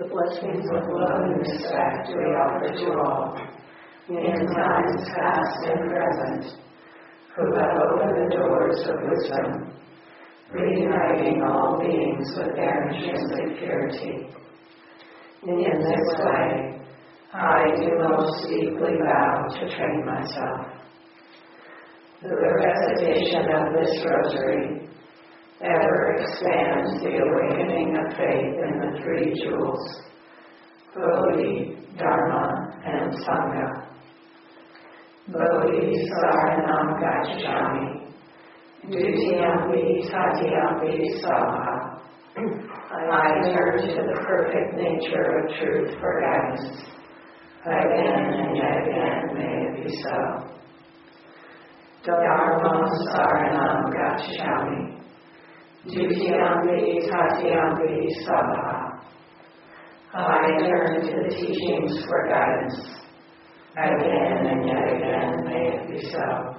The blessings of love and respect we offer to all, in times past and present, who have opened the doors of wisdom, reuniting all beings with their intrinsic purity. In this way, I do most deeply vow to train myself. The recitation of this rosary ever expands the awakening of faith in the three jewels, Bodhi, Dharma, and Sangha. Bodhi Saranam Gacchami, Dutiyampi Tatiyampi Saha. I turn to the perfect nature of truth for guidance. Again and yet again may it be so. Dharma Saranam Gacchami, Dutiyampi Tatiyampi Saha. I turn to the teachings for guidance. Again and yet again may it be so.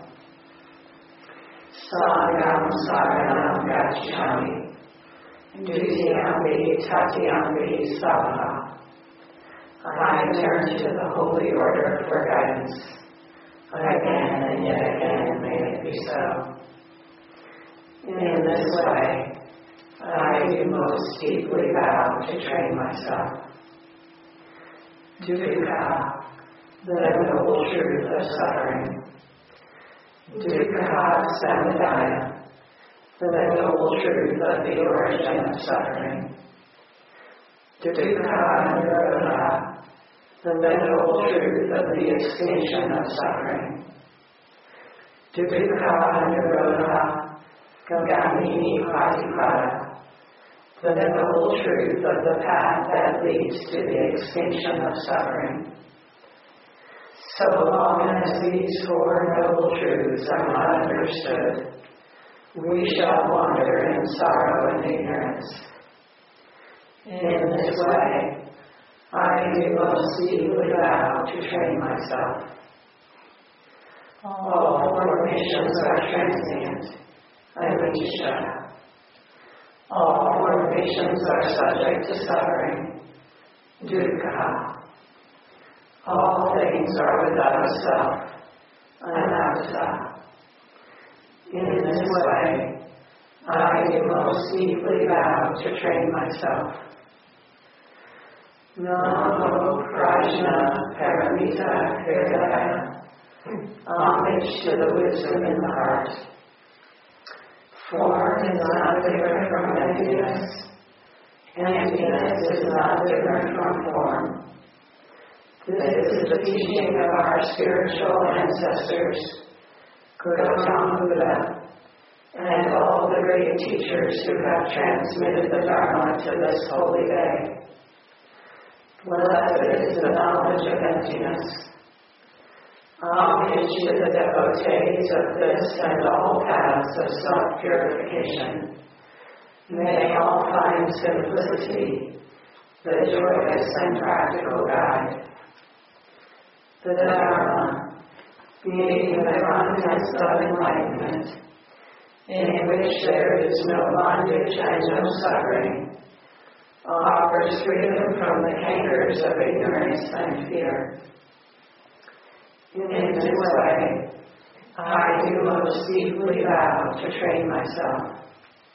Sangam Saranam Gacchami, Dutiyampi Tatiyampi Saha. I turn to the holy order for guidance. Again and yet again may it be so. In this way, I do most deeply vow to train myself. Dukkha, the noble truth of suffering. Dukkha Samudaya, the noble truth of the origin of suffering. Dukkha Nirodha, the noble truth of the extinction of suffering. Dukkha Nirodha Gamini Patipada, the noble truth of the path that leads to the extinction of suffering. So long as these four noble truths are not understood, we shall wander in sorrow and ignorance. In this way, I do most deeply vow to train myself. All formations are transient, Anicca. All formations are subject to suffering, Dukkha. All things are without a self, Anatta. In this way, I do most deeply vow to train myself. Namo Prajna Paramita Hridaya. Homage to the wisdom in the heart. Form is not different from emptiness. Emptiness is not different from form. This is the teaching of our spiritual ancestors, Gautama Buddha, and all the great teachers who have transmitted the Dharma to this holy day. Blessed is the knowledge of emptiness. Homage to the devotees of this and all paths of self-purification. May all find simplicity, the joyous and practical guide. The Dharma, being the contents of enlightenment, in which there is no bondage and no suffering, offers freedom from the cankers of ignorance and fear. In this way, I do most deeply vow to train myself.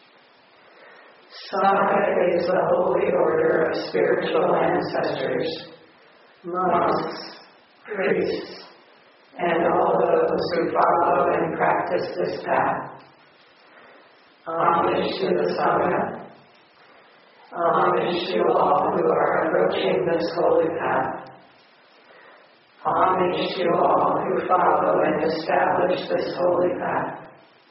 Sangha is the holy order of spiritual ancestors, monks, priests, and all those who follow and practice this path. Homage to the Sangha. Homage to all who are approaching this holy path. Homage to all who follow and establish this holy path.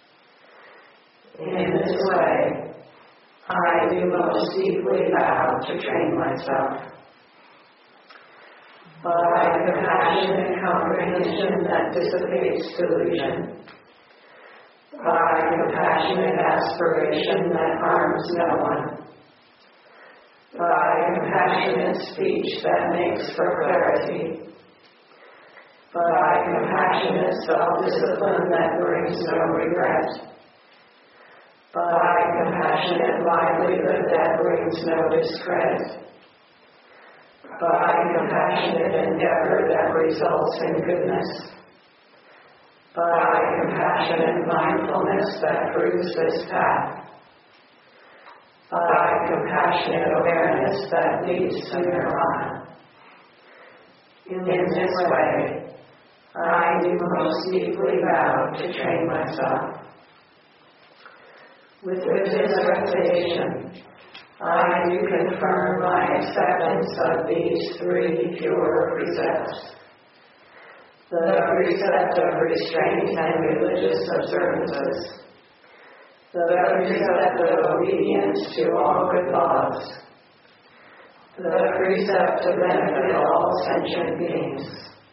In this way, I do most deeply vow to train myself. By compassionate comprehension that dissipates delusion. By compassionate aspiration that harms no one. By compassionate speech that makes for clarity. By compassionate self-discipline that brings no regret. By compassionate livelihood that brings no discredit. by compassionate endeavor that results in goodness, by compassionate mindfulness that proves this path, by compassionate awareness that leads to nirvana. In this way, I do most deeply vow to train myself. With this recitation, I do confirm my acceptance of these three pure precepts. The precept of restraint and religious observances, the precept of obedience to all good laws, the precept to benefit all sentient beings.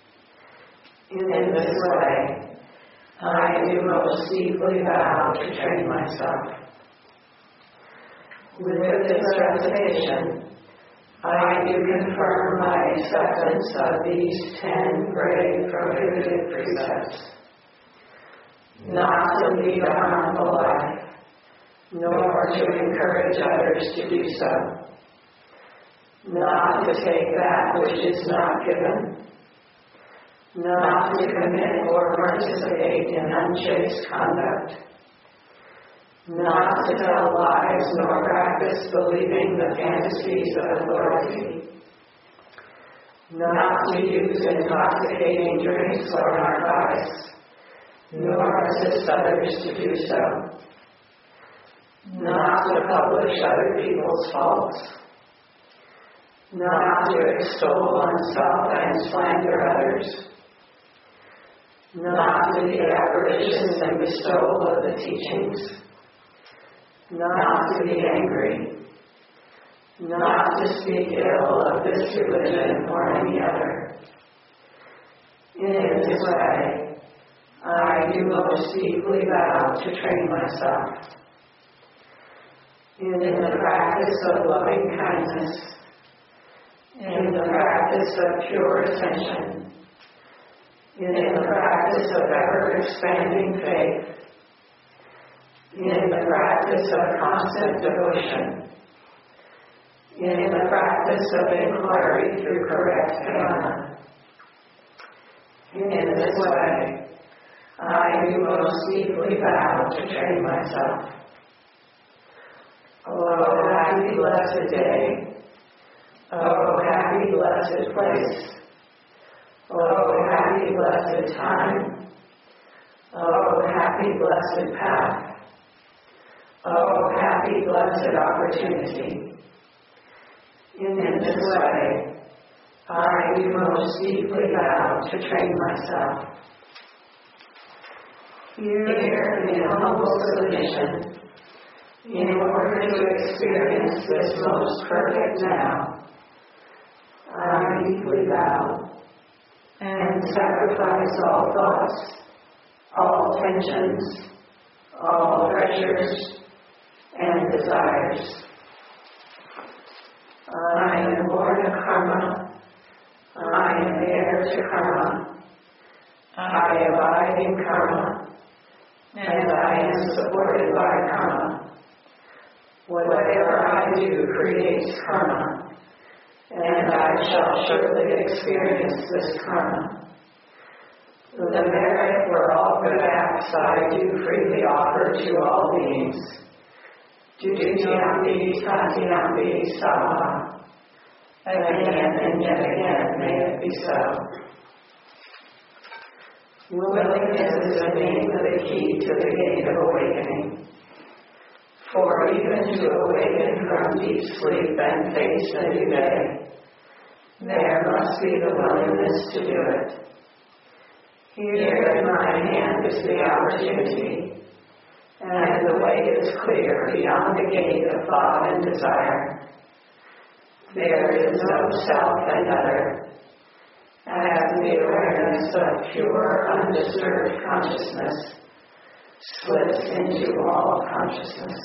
In this way, I do most deeply vow to train myself. With this recitation, I do confirm my acceptance of these 10 grave prohibited precepts. Not to lead a harmful life, nor to encourage others to do so. Not to take that which is not given. Not to commit or participate in unchaste conduct. Not to tell lies nor practice believing the fantasies of authority. Not to use intoxicating drinks or narcotics, nor assist others to do so. Not to publish other people's faults. Not to extol oneself and slander others. Not to be avaricious in bestowal of the teachings. Not to be angry. Not to speak ill of this religion or any other. In this way, I do most deeply vow to train myself. In the practice of loving kindness, in the practice of pure attention, in the practice of ever-expanding faith, in the practice of constant devotion, in the practice of inquiry through correct jnana. In this way, I do most deeply vow to train myself. Oh, happy blessed day. Oh, happy blessed place. Oh, happy blessed time. Oh, happy blessed path. Oh, happy blessed opportunity. In this way, I do most deeply vow to train myself. Here in humble submission, in order to experience this most perfect now, I deeply vow and sacrifice all thoughts, all tensions, all pressures, and desires. I am born of karma. I am heir to karma. I abide in karma, and I am supported by karma. Whatever I do creates karma, and I shall surely experience this karma. The merit for all good acts I do freely offer to all beings. Dutiyampi Tatyampi Saha. Again and yet again may it be so. Willingness is the name of the key to the gate of awakening. For even to awaken from deep sleep and face a new day, there must be the willingness to do it. Here in my hand is the opportunity, and the way is clear beyond the gate of thought and desire. There is no self and other, as the awareness of pure, undisturbed consciousness slips into all consciousness.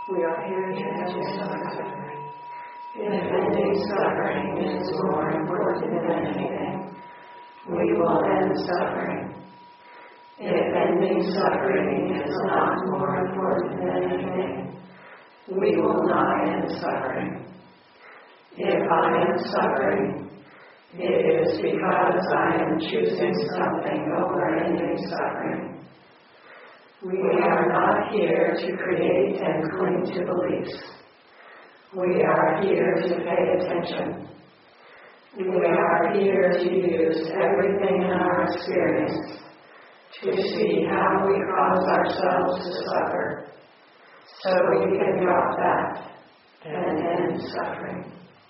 We are here to end suffering. If ending suffering is more important than anything, we will end suffering. If ending suffering is not more important than anything, we will not end suffering. If I am suffering, it is because I am choosing something over ending suffering. We are not here to create and cling to beliefs. We are here to pay attention. We are here to use everything in our experience to see how we cause ourselves to suffer, so we can drop that and end suffering.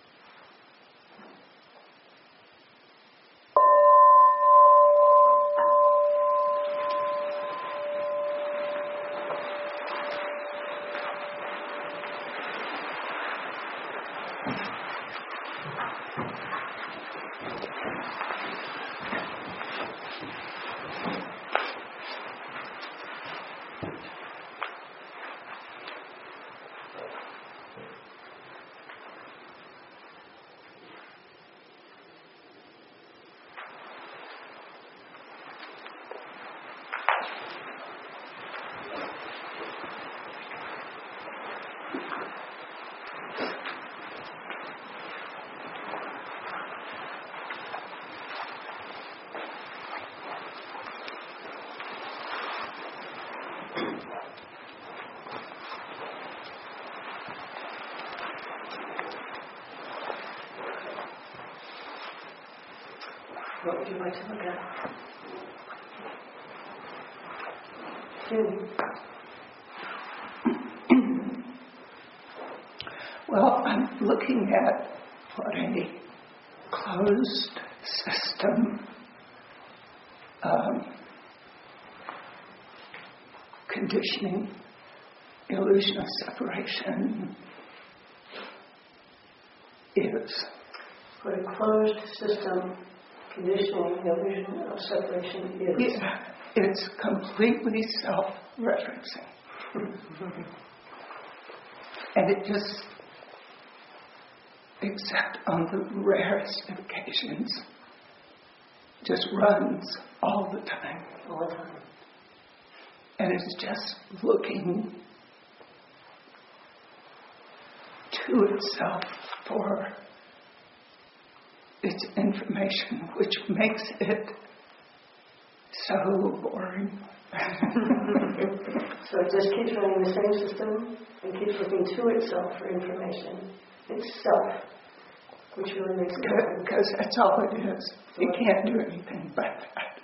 What would you like to look at? Well, I'm looking at what a closed system conditioning, illusion of separation is. What a closed system conditioning, illusion of separation is. Yeah, it's completely self-referencing. And it just, except on the rarest of occasions, just runs all the time. All the time. And it's just looking to itself for its information, which makes it so boring. So it just keeps running the same system and keeps looking to itself for information. It's self, which really makes it boring. Because that's all it is. You can't do anything but that.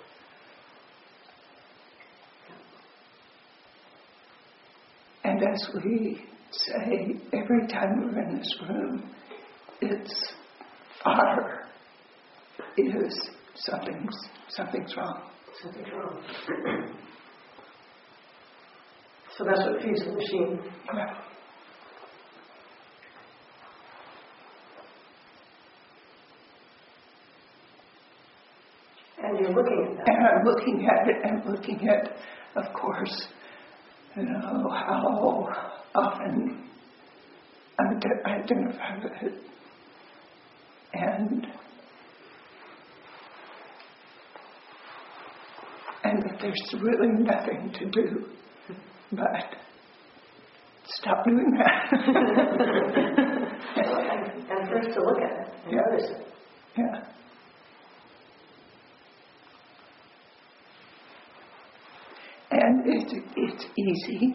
And as we say every time we're in this room, it's fodder. Is something's wrong. Something's wrong. So that's what feeds the machine. Yeah. And you're looking at that. And I'm looking at it and looking at, of course, how often I identify with it. And that there's really nothing to do but stop doing that. and first to look at it and notice it. Yeah. And it's easy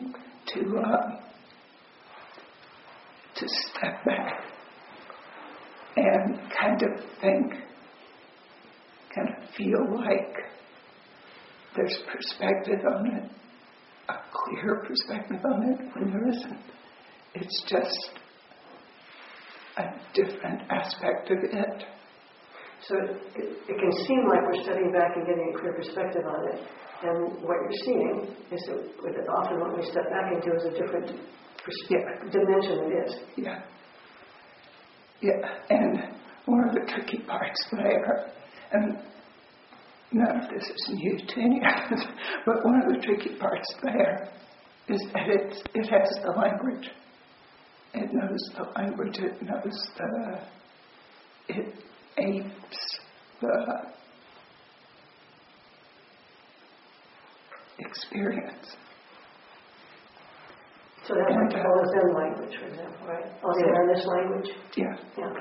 to step back and kind of think, kind of feel like there's perspective on it, a clear perspective on it, when there isn't. It's just a different aspect of it. So it can seem like we're stepping back and getting a clear perspective on it. And what you're seeing is that often what we step back into is a different dimension of it. Yeah. Yeah. And one of the tricky parts there, and none of this is new to any of us, but one of the tricky parts there is that it has the language. It knows the language. It knows it apes the experience. So that's like all the Zen language, for example, right? All the awareness language? Yeah. Yeah.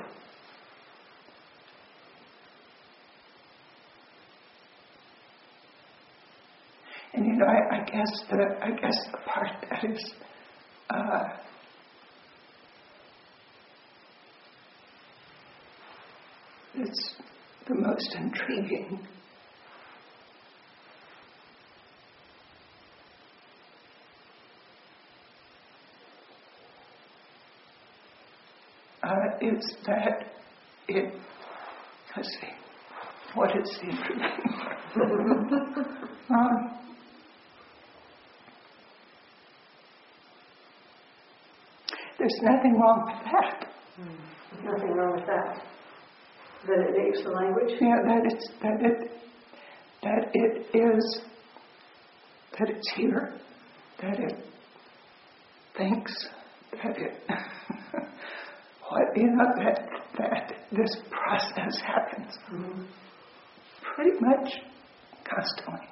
And I guess the part that is it's the most intriguing is that let's see, what is the intriguing part? There's nothing wrong with that. Nothing wrong with that. That it apes the language? Yeah, that it's here, that it thinks, that it that this process happens pretty much constantly.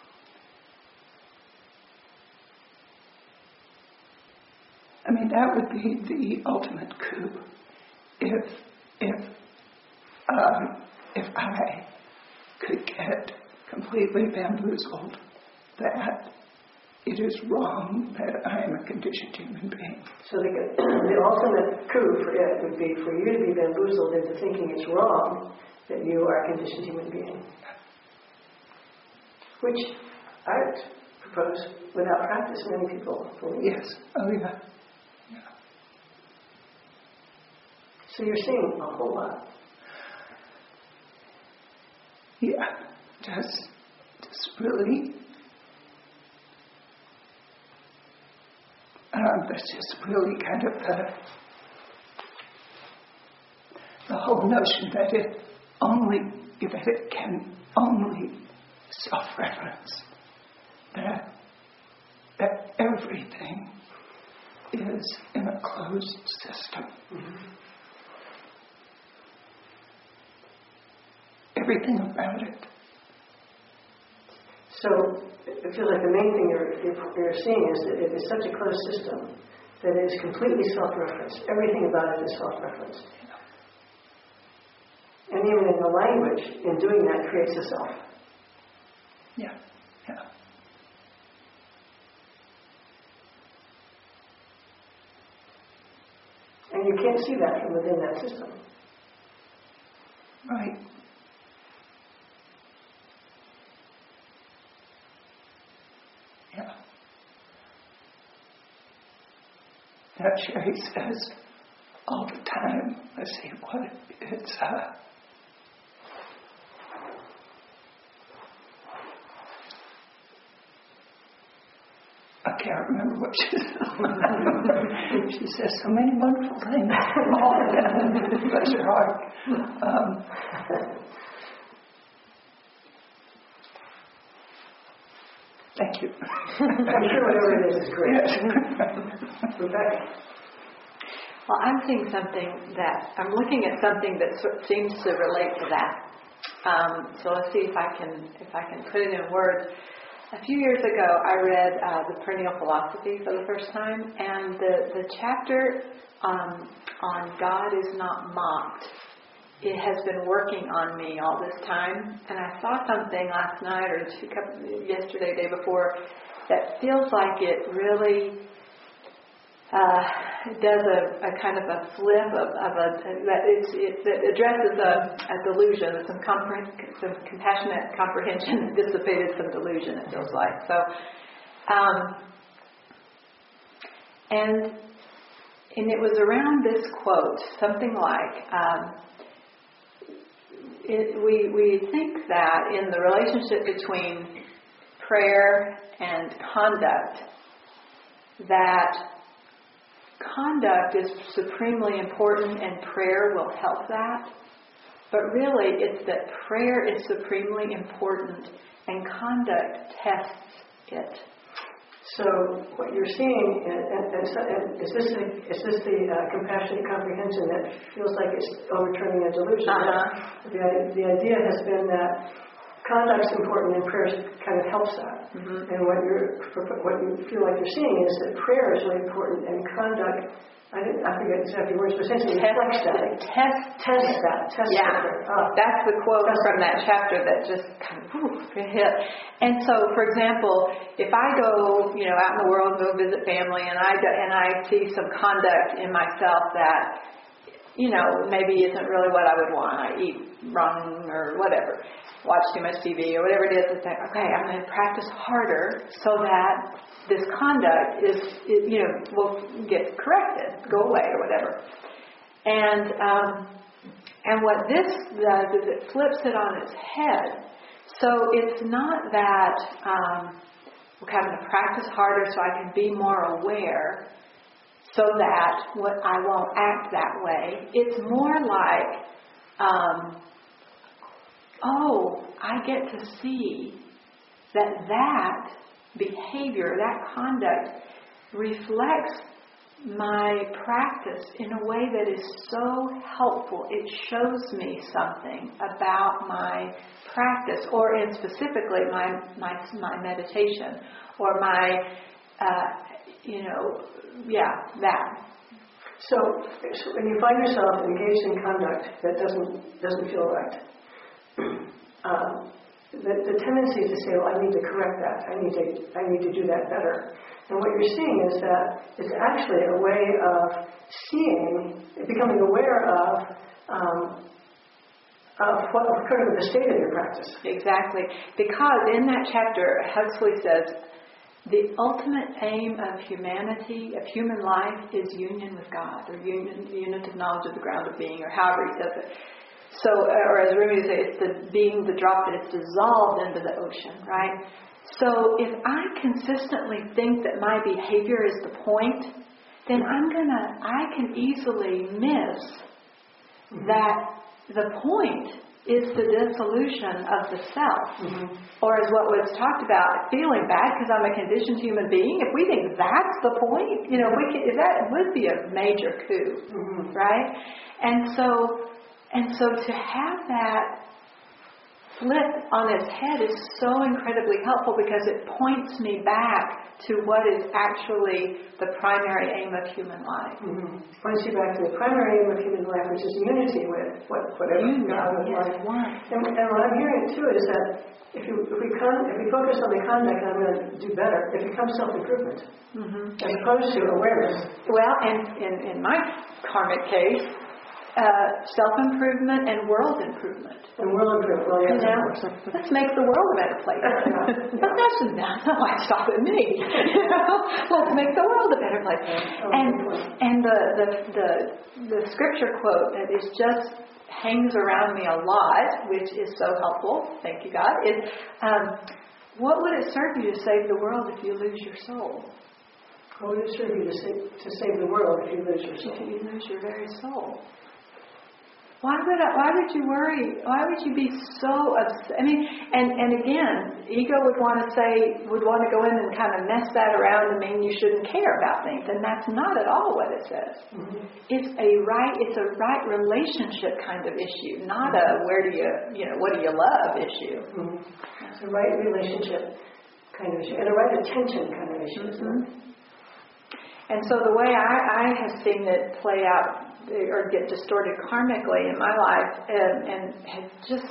I mean, that would be the ultimate coup if I could get completely bamboozled that it is wrong that I am a conditioned human being. So the ultimate coup for it would be for you to be bamboozled into thinking it's wrong that you are a conditioned human being. Which I propose, without practice, many people believe. Yes. Oh, yeah. So you're seeing a whole lot. Yeah, just really, that's just really kind of the whole notion that it can only self-reference, that everything is in a closed system. Everything about it. So it feels like the main thing you're seeing is that it is such a closed system that it is completely self-referenced. Everything about it is self-referenced. And even in the language, in doing that, creates a self. Yeah, yeah. And you can't see that from within that system. Right. That Sherry says all the time, let's see what it's, I can't remember what she says. She says so many wonderful things. Bless her heart. Thank you. I'm sure whatever it is great. Yes. Rebecca. Well, I'm seeing I'm looking at something that seems to relate to that. So let's see if I can put it in words. A few years ago, I read the Perennial Philosophy for the first time, and the chapter on God is not mocked. It has been working on me all this time, and I saw something last night or yesterday, day before, that feels like it really does a kind of a flip that addresses a delusion, some compassionate comprehension dissipated some delusion, it feels like. So, and it was around this quote, something like, we think that in the relationship between prayer and conduct, that conduct is supremely important and prayer will help that. But really, it's that prayer is supremely important and conduct tests it. So what you're seeing, and is this the compassionate comprehension that feels like it's overturning a delusion? The idea has been that conduct's important and prayer kind of helps that. And what you feel like you're seeing is that prayer is really important and conduct. I forget exactly words, but essentially reflects that. Test that. That's the quote from that chapter that just kind of hit. And so, for example, if I go, out in the world, go visit family, and I see some conduct in myself that, maybe isn't really what I would want. I eat wrong or whatever, watch too much TV or whatever it is. It's like, okay, I'm going to practice harder so that this conduct will get corrected, go away or whatever. And what this does is it flips it on its head. So it's not that we're having to practice harder so I can be more aware so that I won't act that way. It's more like, I get to see that behavior, that conduct reflects my practice in a way that is so helpful. It shows me something about my practice, or in specifically my meditation, or my, that. So when you find yourself engaged in conduct that doesn't feel right, the tendency is to say, well, I need to correct that. I need to do that better. And what you're seeing is that it's actually a way of becoming aware of the state of your practice. Exactly. Because in that chapter, Huxley says, the ultimate aim of humanity, of human life, is union with God, or unitive knowledge of the ground of being, or however he says it. So, or as Rumi would say, it's being the drop that is dissolved into the ocean, right? So if I consistently think that my behavior is the point, then I can easily miss that the point is the dissolution of the self. Or as what was talked about, feeling bad because I'm a conditioned human being. If we think that's the point, that would be a major coup, right? And so to have that flip on its head is so incredibly helpful, because it points me back to what is actually the primary aim of human life. Points you back to the primary aim of human life, which is unity with whatever God is like. And what I'm hearing too is that if we focus on the conduct, I'm going to do better, it becomes self-improvement as opposed to awareness. Well, and in my karmic case, self-improvement and world improvement. And world improvement. Well, yeah, let's make the world a better place. But that's not why it's stopping me. Let's make the world a better place. And the scripture quote that is just hangs around me a lot, which is so helpful, thank you God, is what would it serve you to save the world if you lose your soul? What would it serve you to save the world if you lose your soul? If you lose your very soul. Why would you worry? Why would you be so upset? I mean, and again, ego would want to go in and kind of mess that around and mean you shouldn't care about things, and that's not at all what it says. It's a right relationship kind of issue, not a what do you love issue. It's a right relationship kind of issue, and a right attention kind of issue. And so the way I have seen it play out or get distorted karmically in my life, and has just,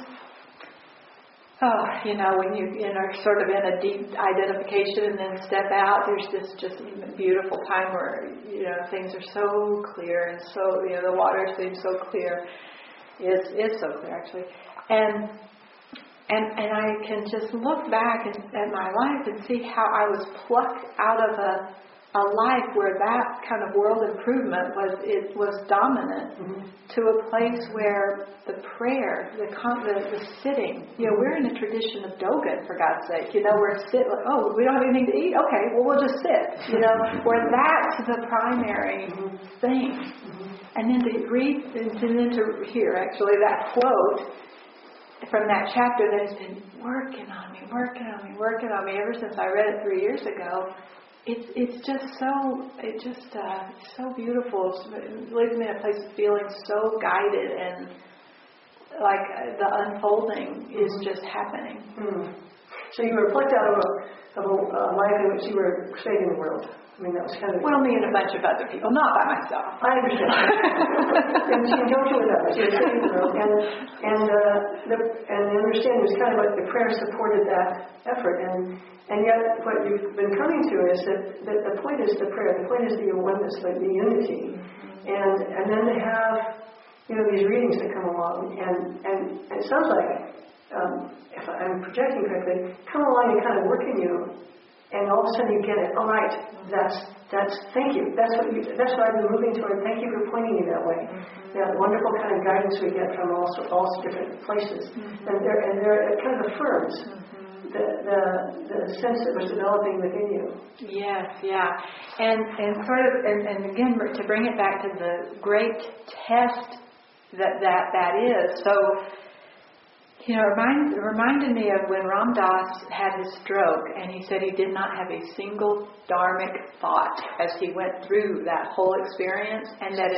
when you are sort of in a deep identification and then step out, there's this just beautiful time where, things are so clear, and so, the water seems so clear. It's so clear, actually. And I can just look back at my life and see how I was plucked out of a life where that kind of world improvement was dominant, to a place where the prayer, the sitting, we're in a tradition of Dogen, for God's sake, we're we don't have anything to eat, okay, well we'll just sit, where that's the primary thing. And then to read, and then to hear actually that quote from that chapter that's been working on me ever since I read it 3 years ago. It's just so beautiful. It leaves me in a place of feeling so guided, and like the unfolding is just happening. So you were plucked out of a life in which you were saving the world. I mean, that was kind of... Well, me and a bunch of other people, not by myself. I understand. And in conjunction with others, you were saving the world. And the understanding was kind of like the prayer supported that effort. And yet what you've been coming to is that the point is the prayer. The point is the oneness, like the unity. And then to have, these readings that come along. And it sounds like, if I'm projecting correctly, come along and kind of work in you. And all of a sudden you get it. All right, that's. Thank you. That's what I've been moving toward. Thank you for pointing me that way. That wonderful kind of guidance we get from all different places, and it kind of affirms the sense that was developing within you. Yes, yeah, and sort of, and again to bring it back to the great test that is. So. It reminded me of when Ram Dass had his stroke, and he said he did not have a single dharmic thought as he went through that whole experience, and that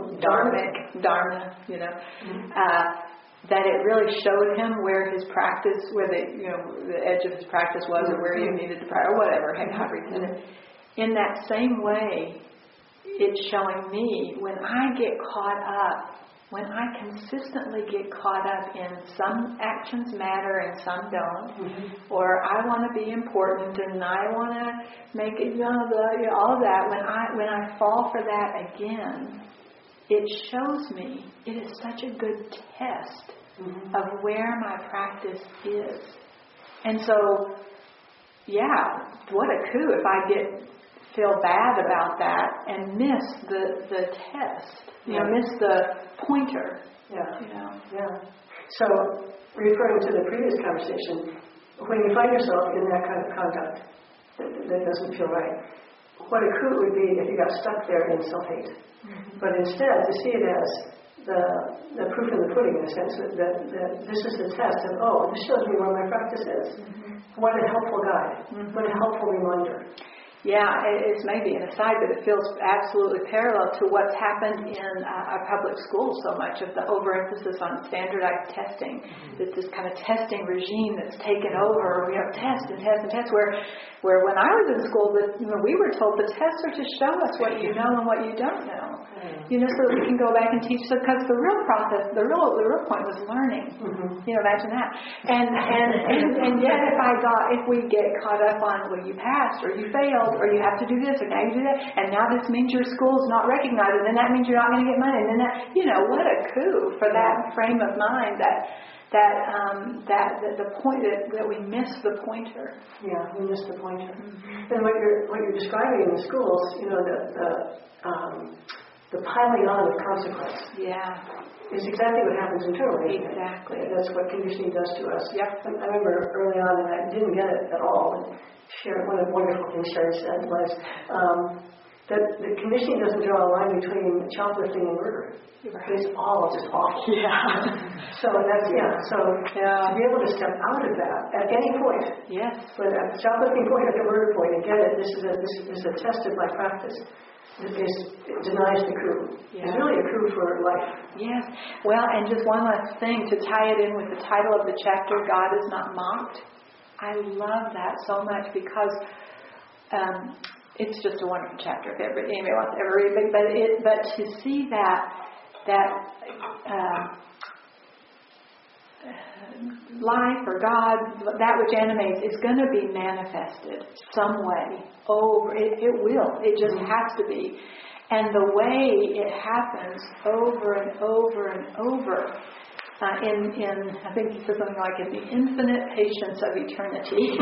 that it really showed him where his practice, where the edge of his practice was, or where he needed to pray, or whatever, however he said it. In that same way, it's showing me when I get caught up. When I consistently get caught up in some actions matter and some don't, or I want to be important and I want to make it, all of that, when I fall for that again, it shows me, it is such a good test of where my practice is. And so, what a coup if I feel bad about that and miss the test. Miss the pointer. So, referring to the previous conversation, when you find yourself in that kind of conduct that doesn't feel right, what a coup it would be if you got stuck there in self-hate. But instead, to see it as the proof in the pudding, in a sense, that this is the test of, this shows me where my practice is. What a helpful guide. What a helpful reminder. Yeah, it's maybe an aside, but it feels absolutely parallel to what's happened in our public schools so much of the overemphasis on standardized testing. It's this kind of testing regime that's taken over. Test and test and test. Where when I was in school, we were told the tests are to show us what you know and what you don't know. So that we can go back and teach. Because the real process, the real point was learning. Imagine that. And yet, if we get caught up on, you passed or you failed, or you have to do this, or now you do that, and now this means your school's not recognized, and then that means you're not going to get money, and then that, what a coup for that frame of mind, that the point that we miss the pointer. Yeah, we miss the pointer. And what you're describing in the schools, the piling on of consequence. Is exactly what happens internally. Exactly. That's what conditioning does to us. Yep. I remember early on, and I didn't get it at all. One of the wonderful things Sherry said was that the conditioning doesn't draw a line between shoplifting and murder. Right. It's all just awful. So to be able to step out of that at any point. Yes. Whether at the shoplifting point or the murder point, and get it. This is a test of my practice. It denies the coup. It's really a coup for life. Yes. Well, and just one last thing to tie it in with the title of the chapter, God is not mocked. I love that so much because it's just a wonderful chapter. If anybody wants to ever read it, but to see that life or God, that which animates, is going to be manifested some way. It will. It just has to be. And the way it happens over and over and over, in I think he says something like in the infinite patience of eternity,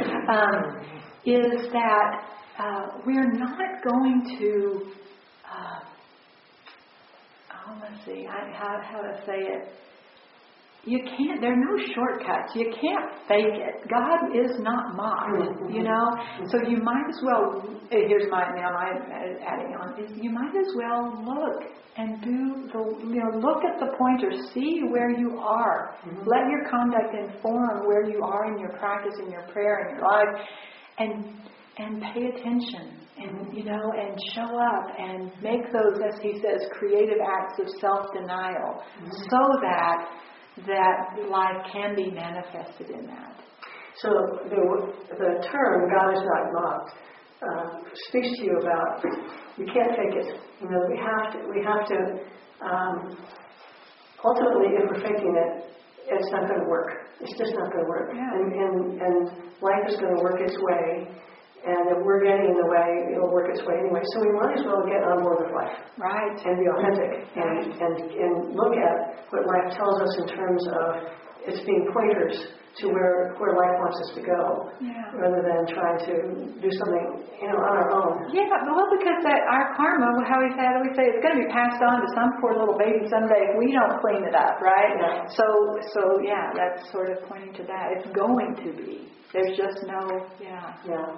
is that we're not going to. Let's see. How to say it. you can't, there are no shortcuts. You can't fake it. God is not mocked, you know? So you might as well, here's my adding on, is you might as well look and look at the pointers, see where you are. Let your conduct inform where you are in your practice, in your prayer, in your life, and pay attention. And and show up and make those, as he says, creative acts of self-denial, so that life can be manifested in that. So the term "God is not mocked" speaks to you about you can't fake it. We have to. Ultimately, if we're faking it, it's not going to work. It's just not going to work. Yeah. And life is going to work its way. And if we're getting in the way, it'll work its way anyway. So we might as well get on board with life. Right. And be authentic. And look at what life tells us in terms of it's being pointers to where life wants us to go. Yeah. Rather than trying to do something, on our own. Yeah, well, because our karma, how we say it's going to be passed on to some poor little baby someday if we don't clean it up, right? Yeah. So that's sort of pointing to that. It's going to be. There's just no, Yeah.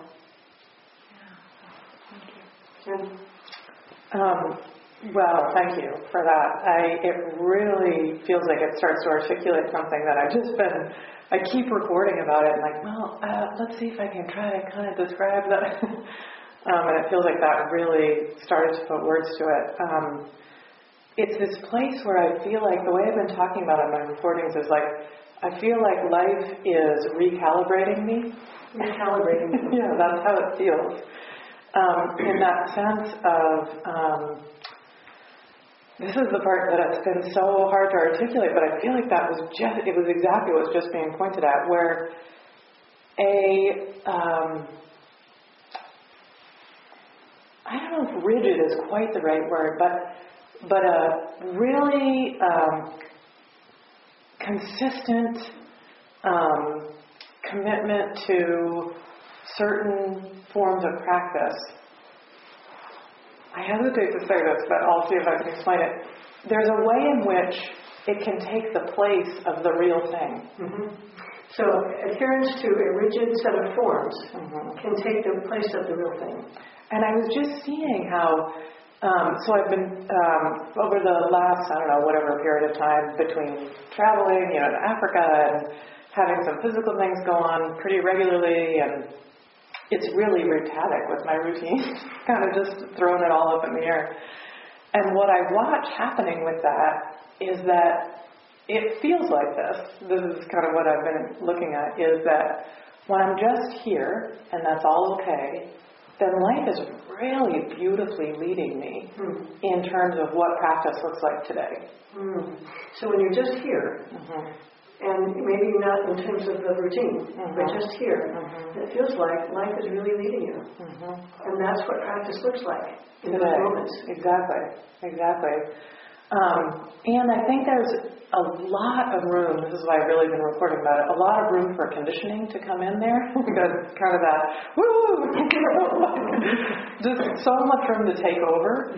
Well, thank you for that. It really feels like it starts to articulate something that I keep recording about it and let's see if I can try to kind of describe that. And it feels like that really started to put words to it. It's this place where I feel like the way I've been talking about it in my recordings is I feel like life is recalibrating me. Recalibrating me. Yeah, that's how it feels. In that sense of, this is the part that it's been so hard to articulate, but I feel like it was exactly what was just being pointed at, where I don't know if rigid is quite the right word, but a really consistent commitment to certain forms of practice. I hesitate to say this, but I'll see if I can explain it. There's a way in which it can take the place of the real thing. Mm-hmm. So adherence to a rigid set of forms can take the place of the real thing. And I was just seeing how, so I've been, over the last, whatever period of time between traveling, to Africa and having some physical things go on pretty regularly, and it's really wreaked havoc with my routine, kind of just thrown it all up in the air. And what I watch happening with that is that it feels like this is kind of what I've been looking at, is that when I'm just here, and that's all okay, then life is really beautifully leading me in terms of what practice looks like today. So when you're just here, and maybe not in terms of the routine, but just here, it feels like life is really leading you. And that's what practice looks like in those moments. Exactly. And I think there's a lot of room, this is why I've really been recording about it, a lot of room for conditioning to come in there. Because kind of that, woo! Just so much room to take over.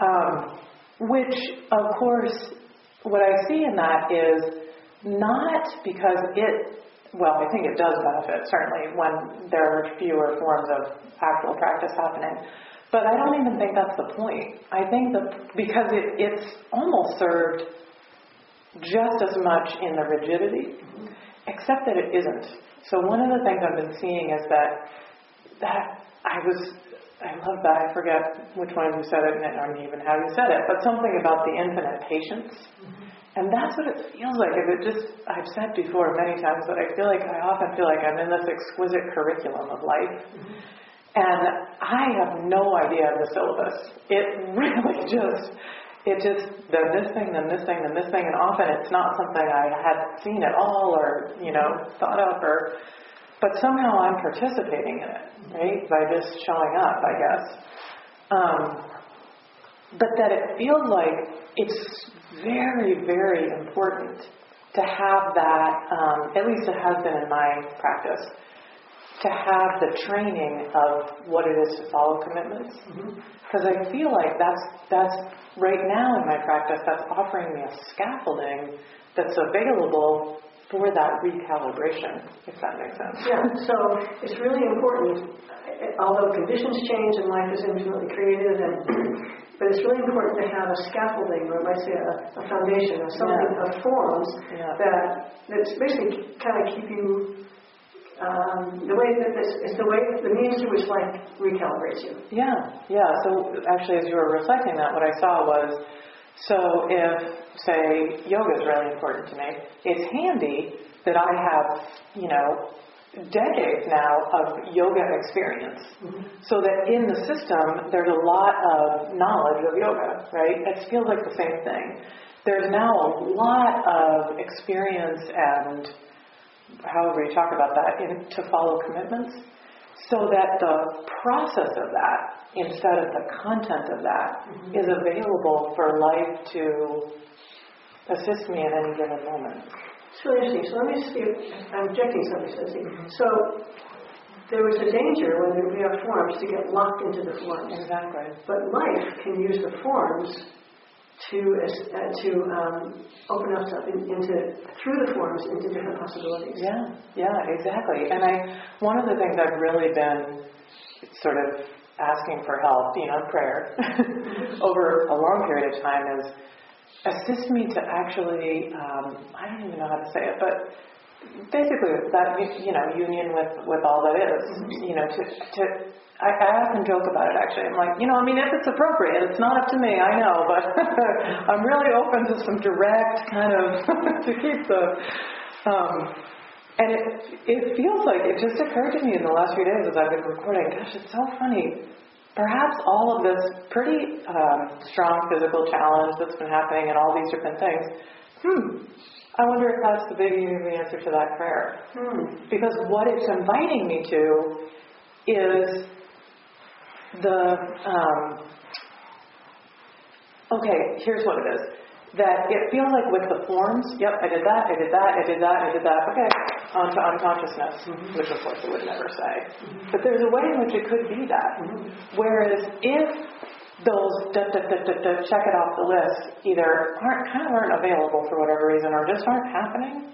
Which, of course, what I see in that is not because I think it does benefit, certainly, when there are fewer forms of actual practice happening. But I don't even think that's the point. I think that because it's almost served just as much in the rigidity, except that it isn't. So one of the things I've been seeing is that I love that, I forget which one of you said it, or even how you said it, but something about the infinite patience. And that's what it feels like. I've said before many times, but I often feel like I'm in this exquisite curriculum of life. And I have no idea of the syllabus. It really just, then this thing, then this thing, then this thing, and often it's not something I had seen at all or, thought of, but somehow I'm participating in it, right? By just showing up, I guess. But that it feels like it's very, very important to have that, at least it has been in my practice, to have the training of what it is to follow commitments. Because I feel like that's right now in my practice, that's offering me a scaffolding that's available for that recalibration, if that makes sense. Yeah, so it's really important, although conditions change and life is infinitely creative, but it's really important to have a scaffolding, or I might say a foundation, or something of forms that's basically kind of keep you the means to which life recalibrates you. Yeah. So actually, as you were reflecting that, what I saw was, so if, say, yoga is really important to me, it's handy that I have, decades now of yoga experience. So that in the system, there's a lot of knowledge of yoga, right? It feels like the same thing. There's now a lot of experience and however you talk about that, to follow commitments, so that the process of that, instead of the content of that, is available for life to assist me at any given moment. It's really interesting. So let me see if I'm objecting something. So there was a danger when we have forms to get locked into the forms. Exactly. But life can use the forms to open us up through the forms into different possibilities. Yeah, exactly. And one of the things I've really been sort of asking for help, prayer, over a long period of time is assist me to actually, I don't even know how to say it, but basically that, union with all that is, I often joke about it, actually. I'm like, if it's appropriate, it's not up to me, I know, but I'm really open to some direct kind of, to keep the, and it feels like, it just occurred to me in the last few days as I've been recording, gosh, it's so funny. Perhaps all of this pretty strong physical challenge that's been happening and all these different things, I wonder if that's the beginning of the answer to that prayer. Because what it's inviting me to is here's what it is. That it feels like with the forms, I did that, okay, on to unconsciousness, which of course it would never say. But there's a way in which it could be that. Whereas if those check it off the list either aren't available for whatever reason or just aren't happening,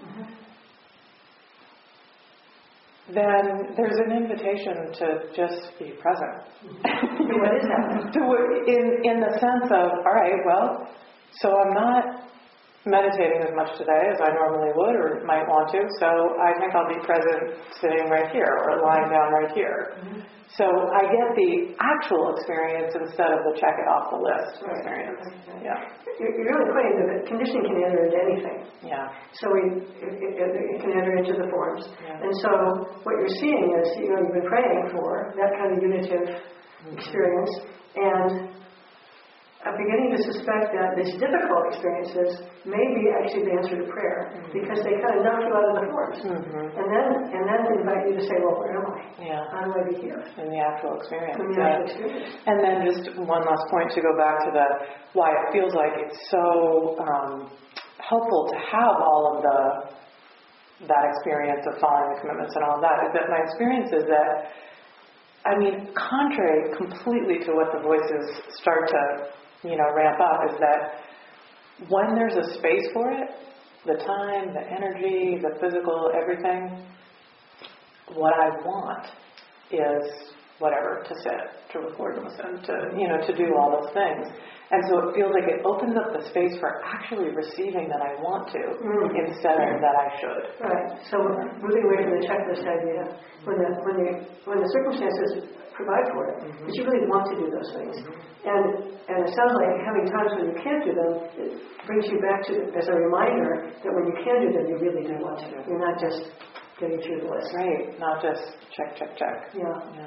then there's an invitation to just be present. What is that? In the sense of, all right, well, so I'm not meditating as much today as I normally would or might want to, so I think I'll be present sitting right here or lying down right here. So I get the actual experience instead of the check it off the list experience. Yeah. You're really putting that conditioning can enter into anything. Yeah. So it can enter into the forms. Yeah. And so what you're seeing is, you've been praying for that kind of unitive experience, and I'm beginning to suspect that these difficult experiences may be actually the answer to prayer, because they kind of knock you out of the forms. And then invite you to say, well, where am I? Yeah. How do I be here? In the actual experience. Experience. And then just one last point to go back to why it feels like it's so helpful to have all of that experience of following the commitments and all of that, is that my experience is that, contrary completely to what the voices start to ramp up, is that when there's a space for it, the time, the energy, the physical, everything, what I want is whatever, to sit, to record and listen, to do all those things. And so it feels like it opens up the space for actually receiving that I want to instead of that I should. Right. So moving away from the checklist idea, when the circumstances provide for it, but you really want to do those things. And it sounds like having times when you can't do them, it brings you back to, as a reminder, that when you can do them, you really do want to. You're not just getting through the list. Right. Not just check. Yeah.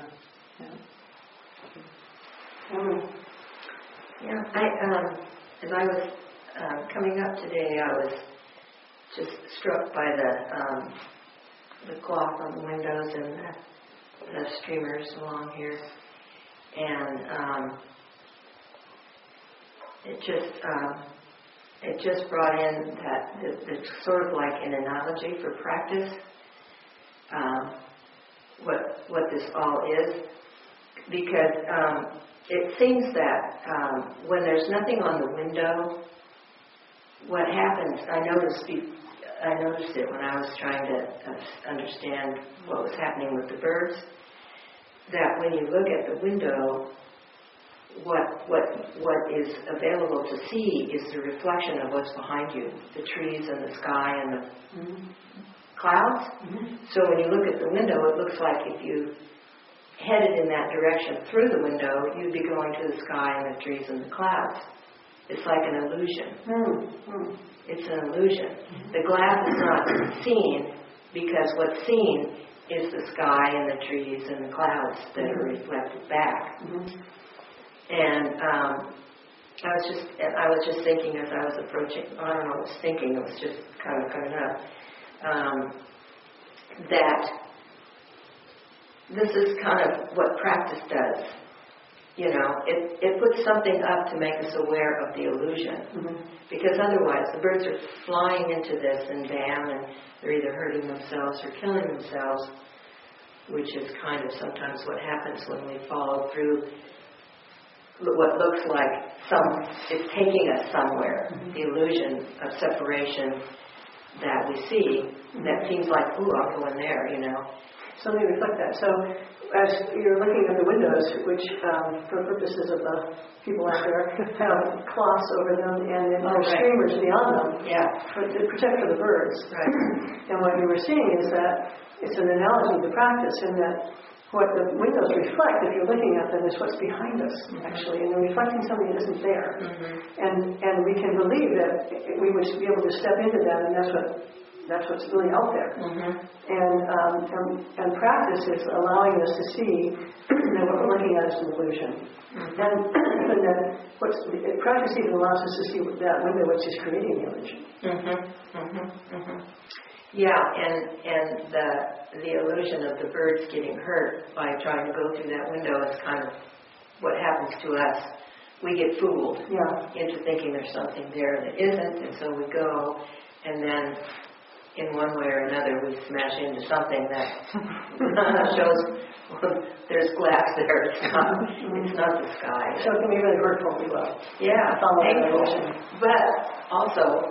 As I was coming up today, I was just struck by the cloth on the windows and the streamers along here, and it just brought in that it's sort of like an analogy for practice. what this all is, because it seems that when there's nothing on the window, what happens, I noticed it when I was trying to understand what was happening with the birds, that when you look at the window, what is available to see is the reflection of what's behind you, the trees and the sky and the clouds. So when you look at the window, it looks like if you headed in that direction through the window, you'd be going to the sky and the trees and the clouds. It's like an illusion. It's an illusion. The glass is not seen because what's seen is the sky and the trees and the clouds that are reflected back. And I was just thinking as I was approaching, I don't know, I was thinking, it was just kind of coming up, that this is kind of what practice does. You know, it puts something up to make us aware of the illusion. Because otherwise the birds are flying into this and bam, and they're either hurting themselves or killing themselves, which is kind of sometimes what happens when we follow through what looks like it's taking us somewhere. The illusion of separation that we see, that seems like, ooh, I'll go in there, you know. So let me reflect that. So as you're looking at the windows, which for purposes of the people out there have cloths over them and then streamers beyond them to protect for the birds. Right. And what you were seeing is that it's an analogy to practice in that what the windows reflect, if you're looking at them, is what's behind us, actually. And they're reflecting something that isn't there. And we can believe that we would be able to step into that, and that's what's really out there. And practice is allowing us to see that what we're looking at is an illusion. And that practice even allows us to see that window which is creating the illusion. Yeah, and the illusion of the birds getting hurt by trying to go through that window is kind of what happens to us. We get fooled into thinking there's something there that isn't, and so we go, and then in one way or another we smash into something that shows there's glass there. It's not the sky. So it can be really hurtful as well. Yeah, painful. But also,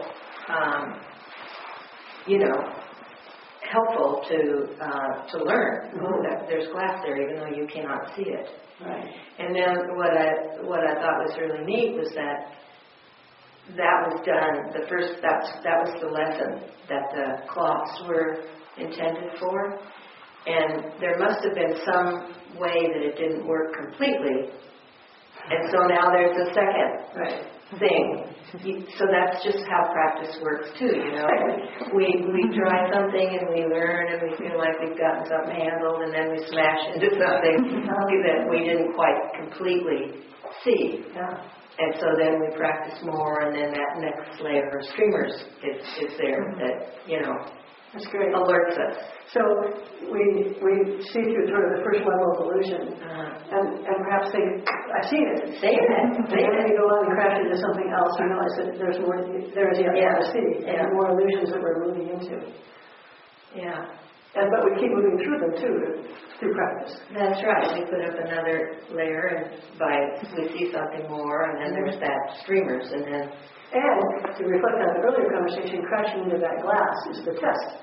helpful to learn. That there's glass there, even though you cannot see it. Right. And then what I thought was really neat was that was done. That was the lesson that the cloths were intended for, and there must have been some way that it didn't work completely, and so now there's a second thing. So that's just how practice works too, you know. We try something and we learn and we feel like we've gotten something handled, and then we smash into something that we didn't quite completely see. And so then we practice more, and then that next layer of streamers is there that, that's great. Alerts us. So we see through sort of the first level of illusion, and perhaps I've seen it. And then we go on and crash into something else, we realize that there's more, there is yet more to see, and more illusions that we're moving into. Yeah. But we keep moving through them too, through practice. That's right. We put up another layer, and we see something more, and then there's that streamers, and then. And to reflect on the earlier conversation, crashing into that glass is the test.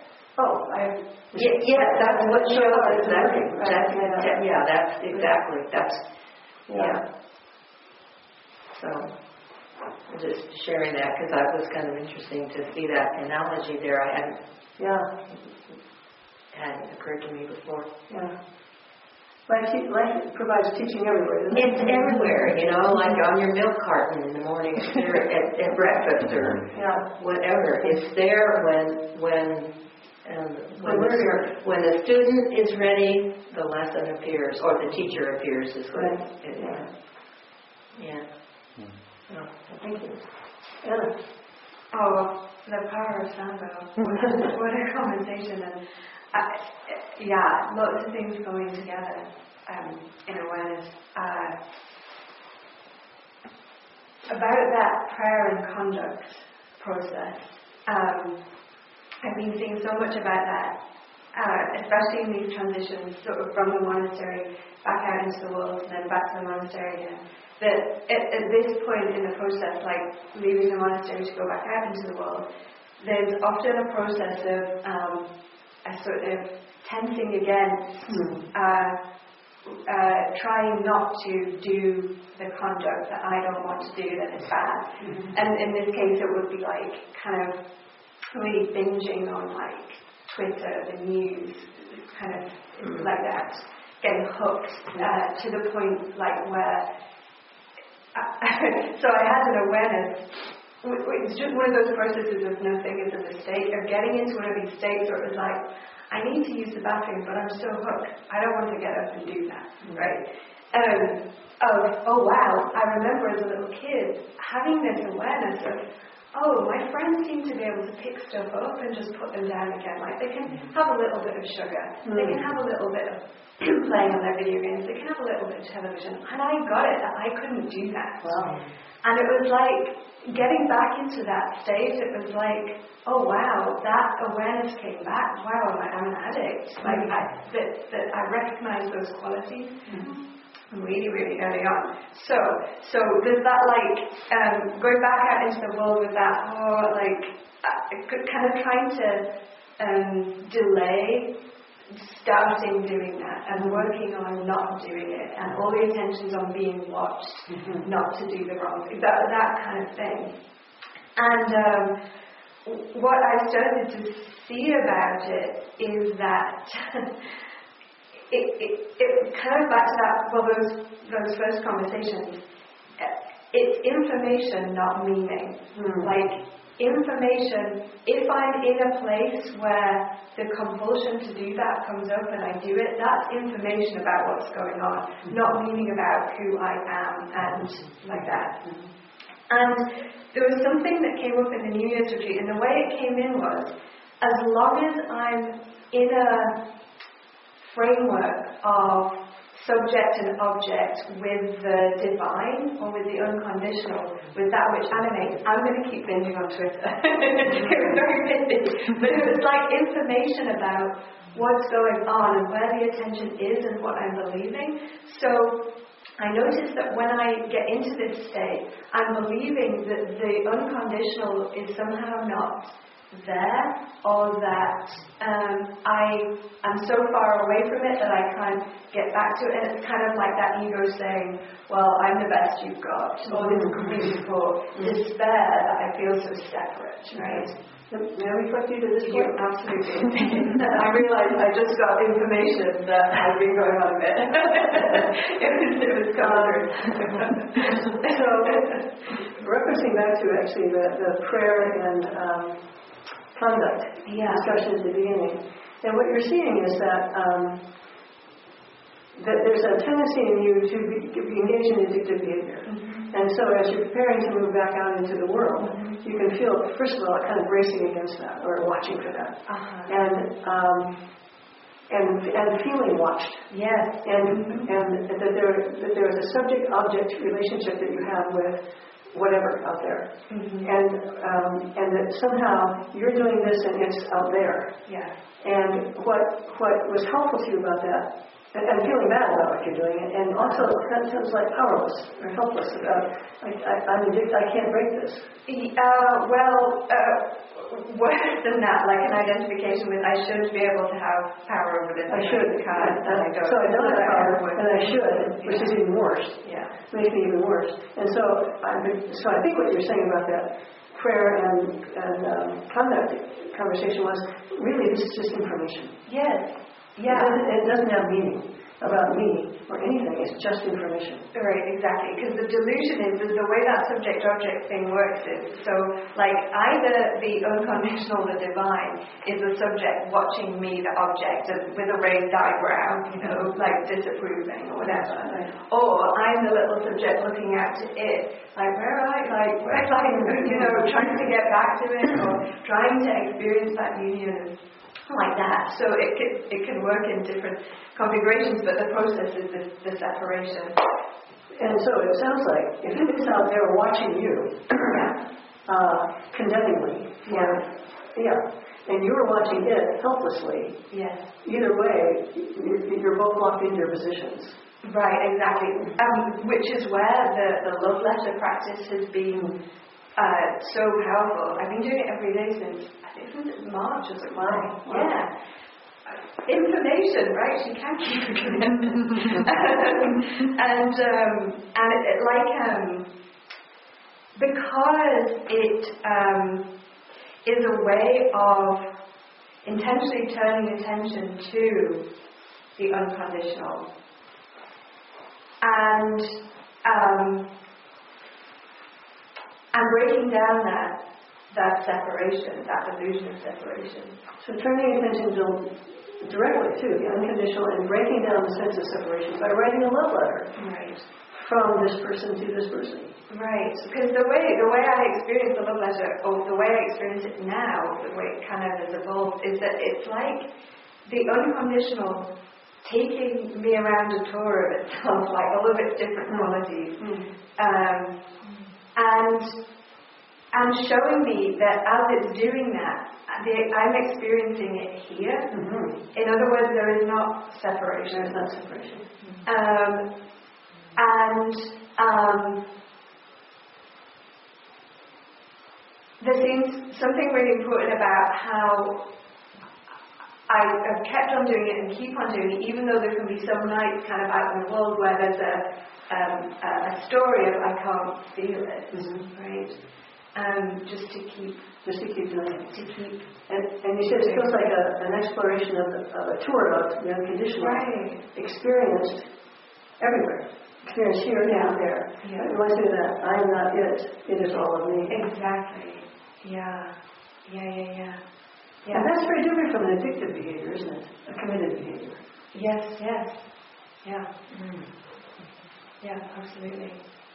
That's what shows exactly. That's exactly. So, just sharing that because that was kind of interesting to see that analogy there. I hadn't occurred to me before. Yeah. Life provides teaching everywhere, doesn't it? It's everywhere, like on your milk carton in the morning at breakfast or whatever. It's there when the student is ready, the lesson appears, or the teacher appears is what Thank you. Anna. Oh, the power of sound though. What a conversation. And lots of things going together in awareness. About that prayer and conduct process, I've been seeing so much about that especially in these transitions, sort of from the monastery back out into the world and then back to the monastery again, that at this point in the process, like leaving the monastery to go back out into the world, there's often a process of a sort of tensing against trying not to do the conduct that I don't want to do that is bad. And in this case it would be like kind of really binging on like Twitter, the news, kind of like that, getting hooked to the point like where so I had an awareness. It's just one of those processes of nothing is a mistake, of getting into one of these states where it was like, I need to use the bathroom, but I'm so hooked. I don't want to get up and do that, right? Oh wow, I remember as a little kid having this awareness of, oh, my friends seem to be able to pick stuff up and just put them down again. Like they can have a little bit of sugar, they can have a little bit of playing on their video games, they can have a little bit of television. And I got it that I couldn't do that. Wow. And it was like getting back into that state, it was like, oh wow, that awareness came back. Wow, I'm an addict. Like that I recognize those qualities really, really early on. So there's that like going back out into the world with that kind of trying to delay starting doing that and working on not doing it and all the attentions on being watched, not to do the wrong thing, that kind of thing. And what I started to see about it is that it kind of back to that, those first conversations, it's information, not meaning. Like information, if I'm in a place where the compulsion to do that comes up and I do it, that's information about what's going on, not meaning about who I am and like that. And there was something that came up in the New Year's retreat, and the way it came in was, as long as I'm in a framework of subject and object with the divine or with the unconditional, with that which animates, I'm going to keep binging on Twitter. It was very busy, but it was like information about what's going on and where the attention is and what I'm believing. So I noticed that when I get into this state, I'm believing that the unconditional is somehow not there, or that I am so far away from it that I can't get back to it, and it's kind of like that ego saying, well, I'm the best you've got, or this grief or despair that I feel so separate, right? May I reflect you to this point? Absolutely. I realized I just got information that had been going on a bit. it was covered. So, referencing back to actually the prayer and conduct discussion at the beginning. And what you're seeing is that that there's a tendency in you to be engaged in addictive behavior. And so as you're preparing to move back out into the world, you can feel, first of all, kind of bracing against that or watching for that. And feeling watched. Yes. And that there is a subject-object relationship that you have with whatever out there, and that somehow you're doing this and it's out there. Yeah. And what was helpful to you about that, and feeling bad about what you're doing, and also that sounds like powerless or helpless about I'm addicted, I can't break this. Worse than that, like an identification with I should be able to have power over this. I should. And I don't. So I don't have power, and I should, which is even worse. Yeah. Makes me even worse. And so I think what you're saying about that prayer and conduct conversation was really this is just information. Yes. Yeah. It doesn't have meaning about me or anything. It's just information. Right, exactly. Because the delusion is the way that subject-object thing works is, so like either the unconditional, the divine, is the subject watching me, the object, with a raised eyebrow, like disapproving or whatever. Right. Or I'm the little subject looking out to it, like where am I? Trying to get back to it or trying to experience that union. Like that. So it can work in different configurations, but the process is the separation. And so it sounds like if it's out there watching you, condemningly, and you were watching it helplessly, Yes. either way, you're both locked into your positions. Right, exactly. Which is where the love letter practice has been so powerful. I've been doing it every day since March or something. Wow. Yeah. Information, right? She can't keep a commitment. and because it is a way of intentionally turning attention to the unconditional. And breaking down that separation, that illusion of separation. So turning attention directly to the unconditional and breaking down the sense of separation by writing a love letter. Right. From this person to this person. Right. Because the way I experience the love letter, or the way I experience it now, the way it kind of has evolved, is that it's like the unconditional taking me around a tour of itself, like all of its different qualities, and showing me that as it's doing that, I'm experiencing it here. Mm-hmm. In other words, there is not separation. There is not separation. There seems something really important about how I have kept on doing it and keep on doing it, even though there can be some nights kind of out in the world where there's a story of I can't feel it, right? Just to keep doing it. And you said it feels like an exploration of a tour of the unconditional, right. Experienced everywhere. Experience here, now, there. Yeah. It reminds me of that. I am not it. It is all of me. Exactly. Yeah. And that's very different from an addictive behavior, isn't it? A committed behavior. Yes. Yeah. Mm. Yeah, absolutely.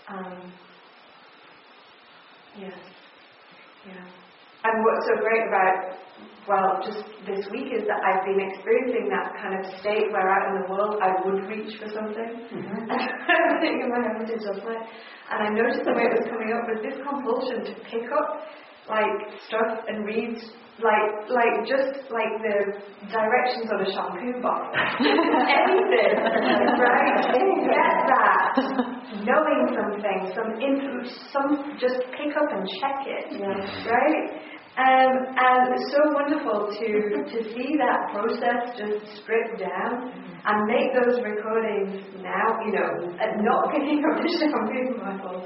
Yes. Yeah. And what's so great about, just this week is that I've been experiencing that kind of state where out in the world I would reach for something. Mm-hmm. And I'm thinking in my head, and I noticed the way it was coming up was this compulsion to pick up stuff and read just the directions on a shampoo bottle. Anything, right? Get that. Knowing something, just pick up and check it, right? And it's so wonderful to see that process just stripped down and make those recordings now, and not picking up the shampoo bottle.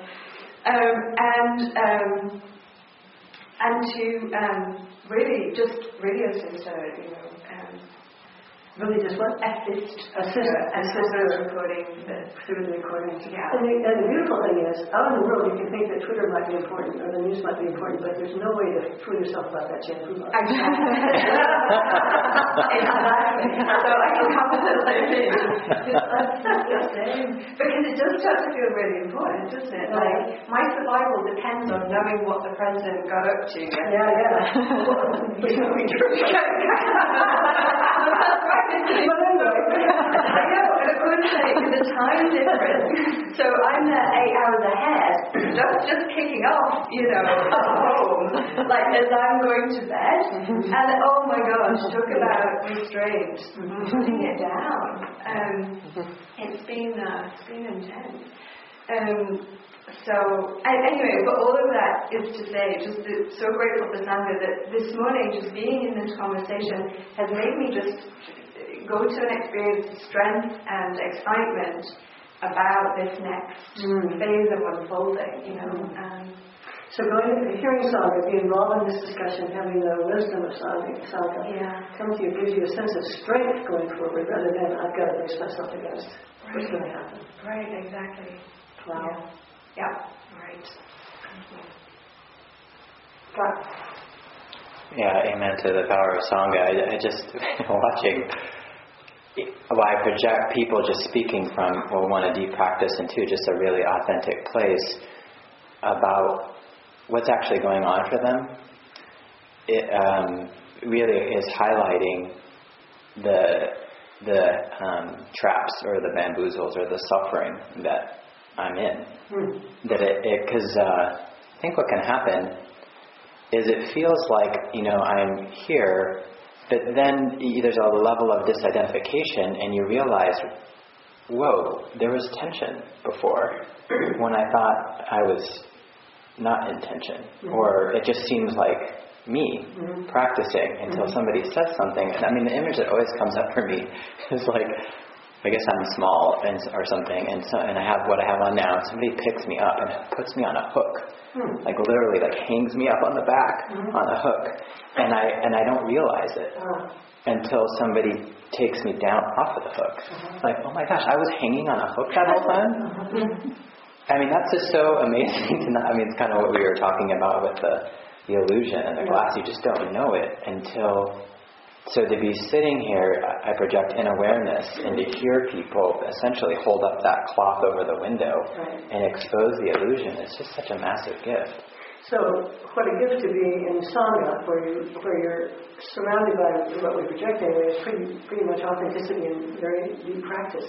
And to really assist her, really just what? Assist her recording through the recording. Yeah. And the beautiful thing is, out in the world you can think that Twitter might be important or the news might be important, but there's no way to fool yourself about that shampoo bottle. Exactly. So I can have a little because it does start to feel really important, doesn't it? Like my survival depends on knowing what the president got up to. I know, but I couldn't say the time difference. So I'm there 8 hours ahead, just kicking off, at home, as I'm going to bed. And oh my gosh, talk about restraint, putting it down. It's been intense. Anyway, but all of that is to say, so grateful for Sangha that this morning, just being in this conversation has made me just go to an experience of strength and excitement about this next phase of unfolding, So hearing Sangha, being involved in this discussion, having the wisdom of Sangha come to you, gives you a sense of strength going forward rather than I've got to brace myself against what's going to happen. Right, exactly. Wow. Yeah, right. Yeah, amen to the power of Sangha. I just watching I project people just speaking from one, a deep practice, and two, just a really authentic place about what's actually going on for them. It really is highlighting the traps or the bamboozles or the suffering that I'm in. That because I think what can happen is it feels like, I'm here, but then there's a level of disidentification and you realize, whoa, there was tension before when I thought I was not in tension. Or it just seems like me practicing until somebody says something. And I mean, the image that always comes up for me is like, I guess I'm small or something, and I have what I have on now, and somebody picks me up and puts me on a hook. Like literally hangs me up on the back on a hook. And I don't realize it until somebody takes me down off of the hook. Like, oh my gosh, I was hanging on a hook that whole time? I mean, that's just so amazing to not, I mean, it's kind of what we were talking about with the illusion and the glass. You just don't know it until... So to be sitting here, I project in awareness, and to hear people essentially hold up that cloth over the window and expose the illusion, it's just such a massive gift. So what a gift to be in Sangha, where you're surrounded by what we project anyway, is pretty much authenticity and very deep practice.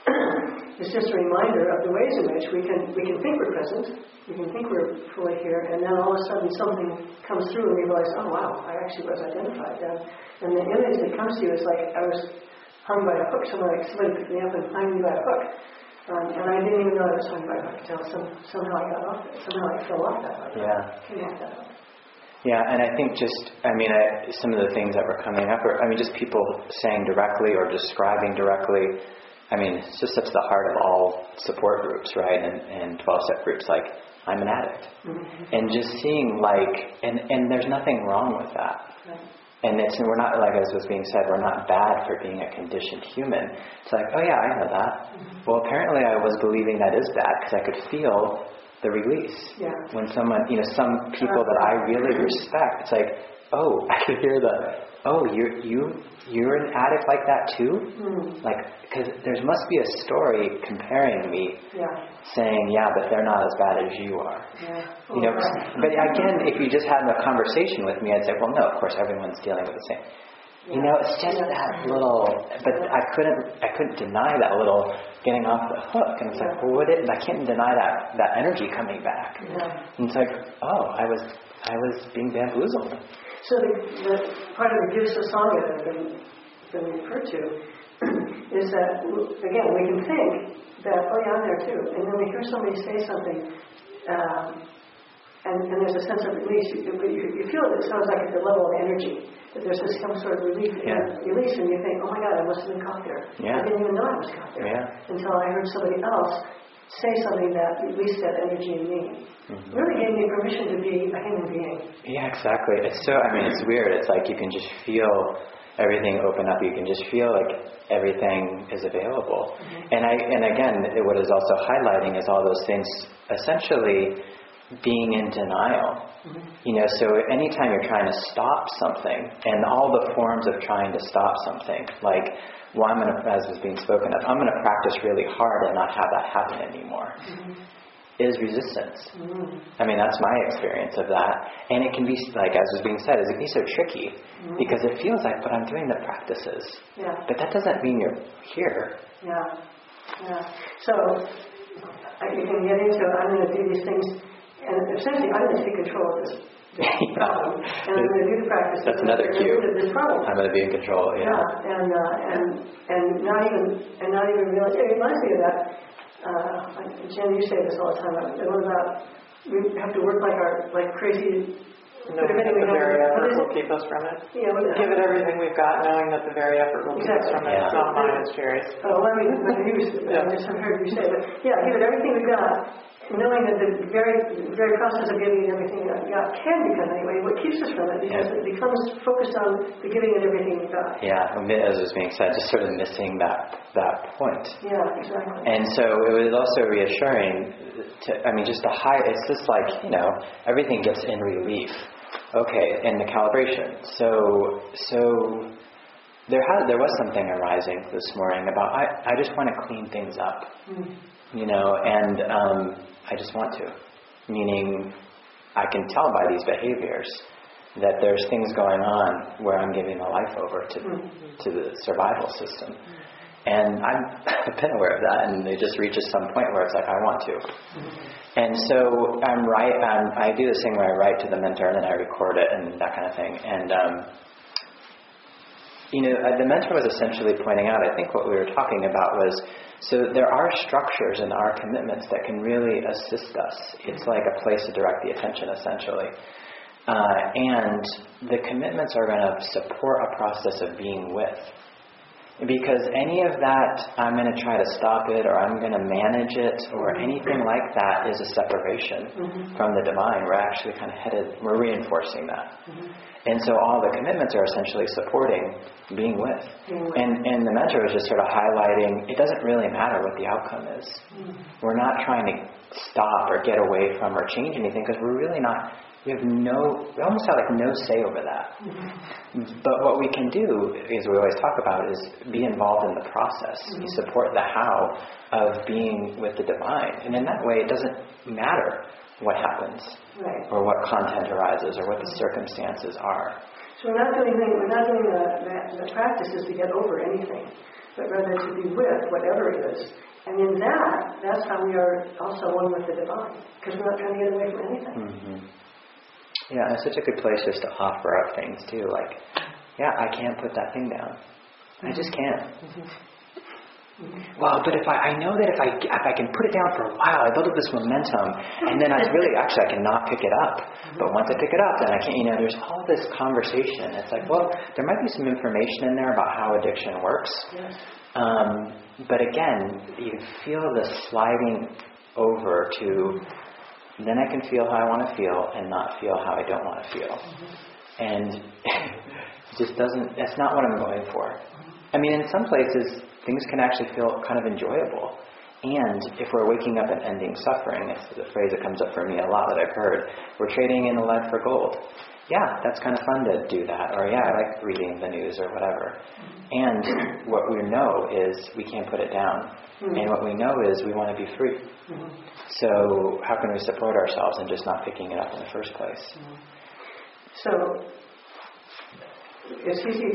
It's just a reminder of the ways in which we can think we're present, we can think we're fully here, and then all of a sudden something comes through and we realize, oh wow, I actually was identified. And the image that comes to you is like I was hung by a hook somewhere, like somebody picked me up and hung me by a hook. And I didn't even know I was hung by a hook until somehow I got off it. Somehow I fell off that hook. Came off that hook. Yeah, and I think some of the things that were coming up, just people saying directly or describing directly. It's just at the heart of all support groups, right? And 12-step groups, like, I'm an addict. And just seeing, and there's nothing wrong with that. And we're not, like as was being said, we're not bad for being a conditioned human. It's like, oh yeah, I know that. Well, apparently I was believing that is bad because I could feel the release. When someone, some people that I really respect, it's like, oh, I could hear you're an addict like that too? Like, because there must be a story comparing me, saying, yeah, but they're not as bad as you are. But again, if you just had a conversation with me, I'd say, well, no, of course, everyone's dealing with the same. It's just that little, but I couldn't deny that little getting off the hook. And it's like, well, I can't deny that energy coming back. And it's like, oh, I was being bamboozled. So the part of the gifts of Sangha that have been referred to is that, again, we can think that, oh yeah, I'm there too. And then we hear somebody say something, and there's a sense of release. You feel it sounds like at the level of energy, that there's some sort of release, and you think, oh my God, I must have been caught there. I didn't even know I was caught there until I heard somebody else say something that released that energy in me. Really gave me permission to be a human being. Yeah, exactly. It's it's weird. It's like you can just feel everything open up. You can just feel like everything is available. And again, what is also highlighting is all those things essentially being in denial. So anytime you're trying to stop something, and all the forms of trying to stop something, like, well, as was being spoken of, I'm going to practice really hard and not have that happen anymore, is resistance. That's my experience of that. And it can be, like, as was being said, it can be so tricky, because it feels like, but I'm doing the practices. But that doesn't mean you're here. So, you can get into, I'm going to do these things, and essentially I'm going to take control of this problem, and I'm going to do the practice. That's another cue. This problem. I'm going to be in control. And not even realize. It reminds me of that. Jen, you say this all the time. About we have to work like crazy. Knowing that the very effort will keep us from it. Give it everything we've got, knowing that the very effort will keep us from it. It's not mine, it's Jerry's. I just heard you say it. But give it everything we've got. Knowing that the very process of giving it everything we've got can become anyway what keeps us from it, because it becomes focused on the giving it everything we've got. As was being said, just sort of missing that point. Exactly. And so it was also reassuring it's just like, everything gets in relief. Okay, in the calibration. So there was something arising this morning about I just want to clean things up. And I just want to. Meaning, I can tell by these behaviors that there's things going on where I'm giving my life over to the survival system. And I've been aware of that, and it just reaches some point where it's like, I want to. And so I do this thing where I write to the mentor, and then I record it and that kind of thing. And, the mentor was essentially pointing out, I think what we were talking about was, so there are structures in our commitments that can really assist us. It's like a place to direct the attention, essentially. And the commitments are going to support a process of being with. Because any of that, I'm going to try to stop it, or I'm going to manage it, or anything like that is a separation from the divine. We're actually kind of we're reinforcing that. And so all the commitments are essentially supporting being with. And the mentor was just sort of highlighting, it doesn't really matter what the outcome is. We're not trying to stop or get away from or change anything, because we're really not. We almost have like no say over that. But what we can do, as we always talk about, is be involved in the process. You support the how of being with the divine. And in that way, it doesn't matter what happens, or what content arises, or what the circumstances are. So we're not doing the practices to get over anything, but rather to be with whatever it is. And in that's how we are also one with the divine, because we're not trying to get away from anything. Yeah, it's such a good place just to offer up things too. Like, yeah, I can't put that thing down. I just can't. Well, but I know that if I can put it down for a while, I build up this momentum, and then I cannot pick it up. But once I pick it up, then I can't. There's all this conversation. It's like, well, there might be some information in there about how addiction works. Yes. But again, you feel the sliding over to. Then I can feel how I want to feel and not feel how I don't want to feel. And it just doesn't, that's not what I'm going for. I mean, in some places, things can actually feel kind of enjoyable. And if we're waking up and ending suffering, it's the phrase that comes up for me a lot that I've heard, we're trading in lead for gold. Yeah, that's kind of fun to do that. Or yeah, I like reading the news or whatever. And what we know is we can't put it down. And what we know is we want to be free. So how can we support ourselves in just not picking it up in the first place? So it's easy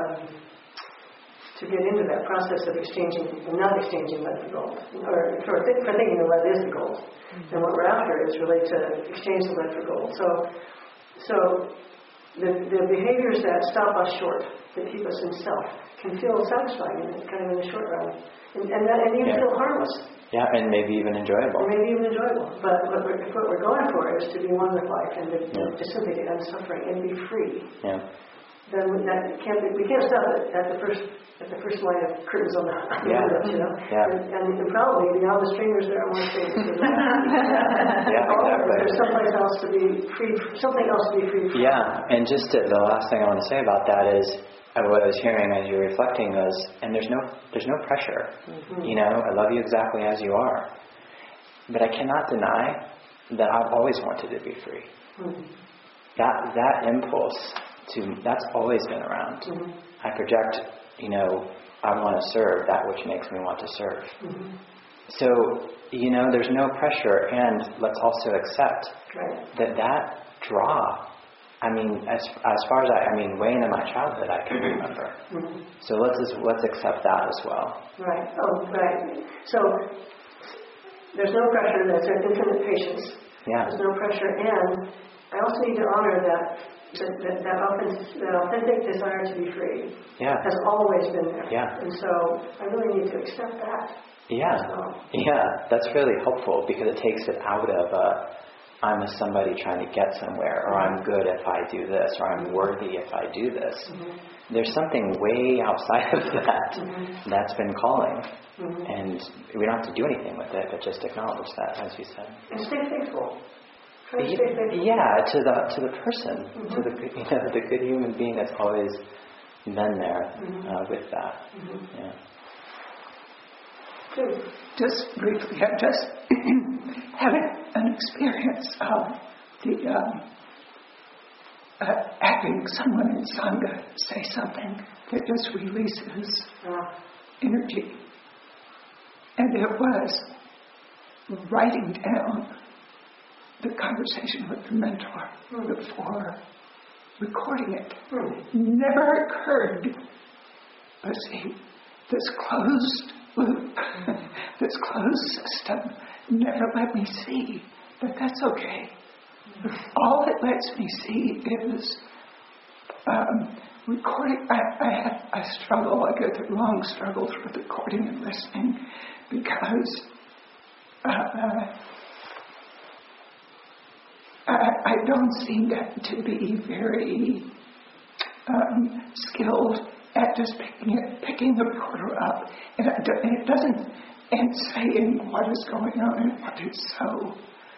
to get into that process of not exchanging lead for gold, or for thinking the lead is the gold. And what we're after is really to exchange the lead for gold. So the behaviors that stop us short, that keep us in self, can feel satisfying in the short run, and even feel harmless. Yeah, and maybe even enjoyable. But what we're going for is to be one with life and to simply get end suffering and be free. Yeah. Then we can't stop it at the first line of curtains on the windows, Yeah. And probably beyond the streamers there are more streamers. Exactly. There's someplace else to be free, something else to be free from. Yeah, and just the last thing I want to say about that is, what I was hearing as you're reflecting was, and there's no pressure. I love you exactly as you are. But I cannot deny that I've always wanted to be free. That impulse that's always been around. I project, I want to serve that which makes me want to serve. So, there's no pressure, and let's also accept that draw. I mean, as far as way into my childhood, I can remember. So let's accept that as well. Right. Oh, right. So there's no pressure. There's infinite patience. Yeah. There's no pressure, and I also need to honor that authentic desire to be free. Yeah. Has always been there. Yeah. And so I really need to accept that. Yeah. Yeah. That's really helpful, because it takes it out of I'm somebody trying to get somewhere, or I'm good if I do this, or I'm worthy if I do this. There's something way outside of that that's been calling. And we don't have to do anything with it, but just acknowledge that, as you said. And stay faithful. Try to stay faithful. Yeah, to the person, to the good human being that's always been there with that. Yeah. Just briefly, I just had an experience of having someone in Sangha say something that just releases energy. And it was writing down the conversation with the mentor before recording it. Never occurred. But see, this closed loop, this closed system never let me see that that's okay. All it lets me see is recording. I struggle. I go through long struggles with recording and listening because I don't seem to be very skilled at just picking the recorder up, and it doesn't, and saying what is going on and what is so.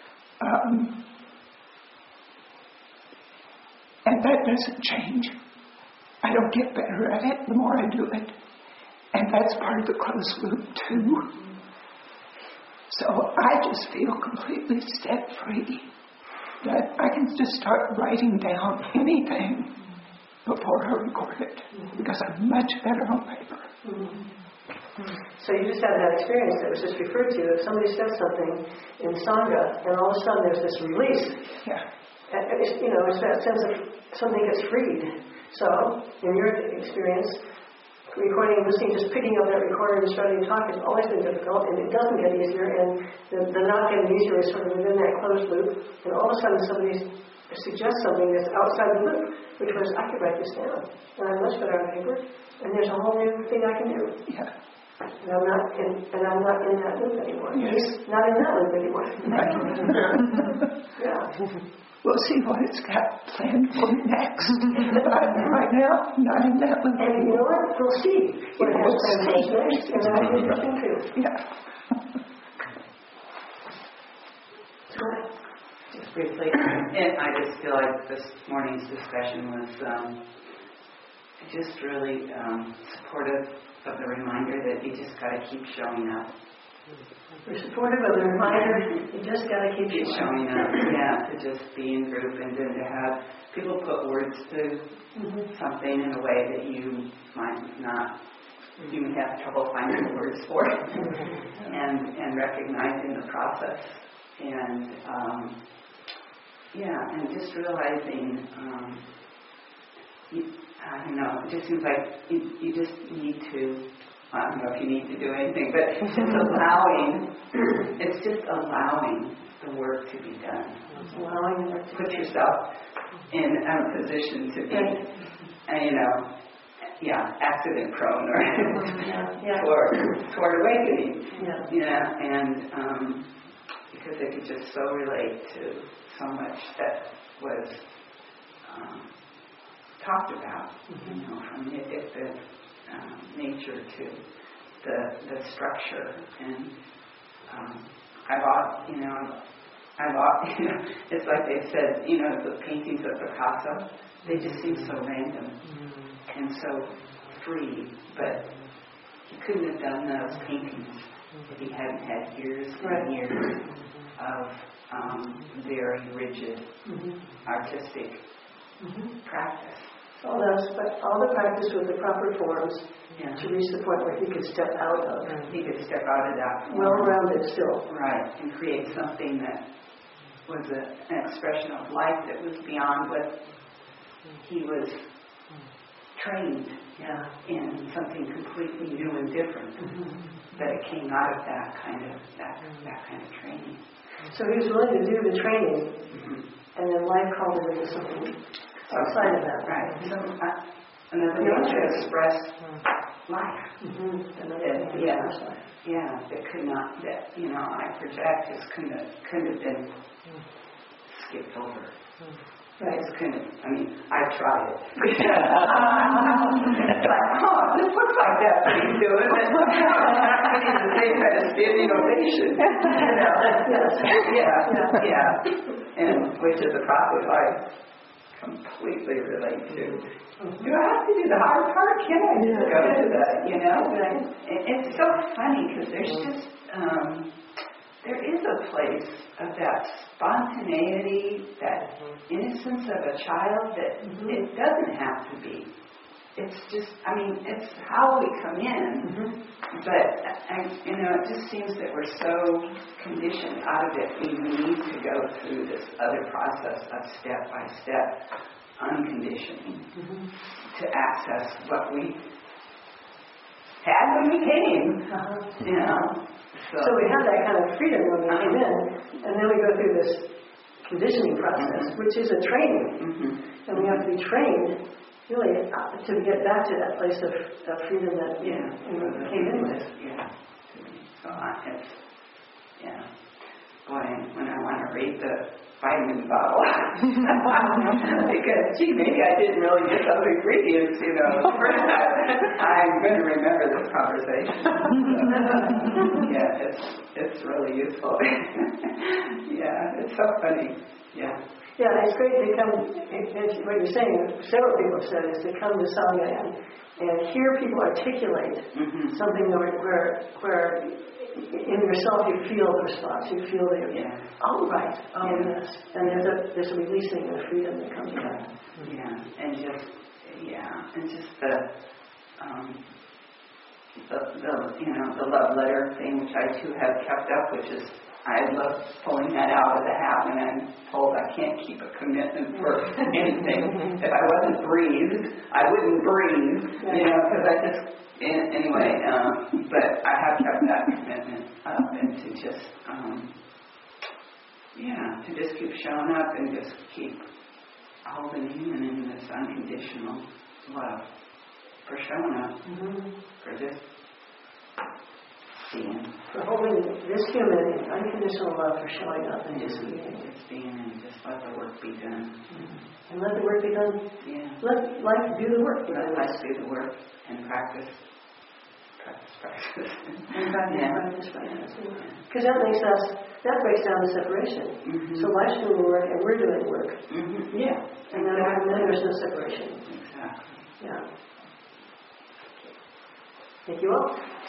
And that doesn't change. I don't get better at it the more I do it. And that's part of the closed loop too. So I just feel completely step-free that I can just start writing down anything before I record it because I'm much better on paper. So you just had that experience that was just referred to. If somebody says something in Sangha and all of a sudden there's this release, it's that sense of something gets freed. So, in your experience, recording and listening, just picking up that recorder and starting to talk has always been difficult, and it doesn't get easier, and the not getting easier is sort of within that closed loop, and all of a sudden somebody suggests something that's outside the loop, which was, I could write this down, and I'm much better on paper, and there's a whole new thing I can do. Yeah. And I'm not in that loop anymore. Yes. Not in that loop anymore. Right. Yeah. We'll see what it's got planned for next. Right now, not in that loop. And you know what? We'll see what it has planned for us next, and that'll be interesting too. Yeah. Just briefly, and I just feel like this morning's discussion was just really supportive of the reminder that you just got to keep showing up. We're supportive of the reminder, you just got to keep showing up. Yeah, to just be in group and then to have people put words to something in a way that you might not, you may have trouble finding the words for it, and recognizing the process. And and just realizing, it just seems like you just need to, I don't know if you need to do anything, but it's just allowing the work to be done. Put yourself in a position to be, accident prone or toward awakening. And because they could just so relate to so much that was talked about, from the addictive nature to the structure. And it's like they said, the paintings of Picasso, they just seem so random and so free, but he couldn't have done those paintings if he hadn't had years and years of very rigid artistic practice. All the practice with the proper forms to reach the point where he could step out of. He could step out of that. Well-rounded still. Right, and create something that was an expression of life that was beyond what he was trained in, something completely new and different. That it came out of that kind of training. So he was willing to do the training, and then life called him into something outside of that. Right. So, another way to express life. That could not, I project, just couldn't have been skipped over. Right. I tried it. It's like, this looks like that's what he's doing. I need the same kind of standing ovation. And which is a process I completely relate to. Do I have to do the hard part? Can I just go to that, It's so funny because there's just, there is a place of that spontaneity, that innocence of a child that it doesn't have to be. It's just, it's how we come in. But, it just seems that we're so conditioned out of it. We need to go through this other process of step-by-step unconditioning to access what we had when we came. You know. So we have that kind of freedom when we came in, and then we go through this conditioning process, which is a training, and we have to be trained really to get back to that place of freedom that we came in with. Yeah. So it's, boy, when I want to read the vitamin bottle, because gee, maybe I didn't really get something previous, you know. I'm going to remember this conversation. It's really useful. It's so funny. Yeah, it's great to come, what you're saying, several people have said, is to come to Sangha and hear people articulate something where in yourself you feel the response, you feel yes, and there's a releasing and a freedom that comes from that. And just the love letter thing, which I too have kept up, which is, I love pulling that out of the hat when I'm told I can't keep a commitment for anything. If I wasn't breathed, I wouldn't breathe, because I just, anyway, but I have kept that commitment up, and to just keep showing up and just keep holding in this unconditional love for showing up, for just being. For holding this human in unconditional love, for showing up and just being. Just being, and just let the work be done. And let the work be done. Yeah. Let life do the work. Let life do the work and practice. Because that breaks down the separation. So life's doing the work and we're doing the work. And then there's no separation. Exactly. Yeah. Thank you all.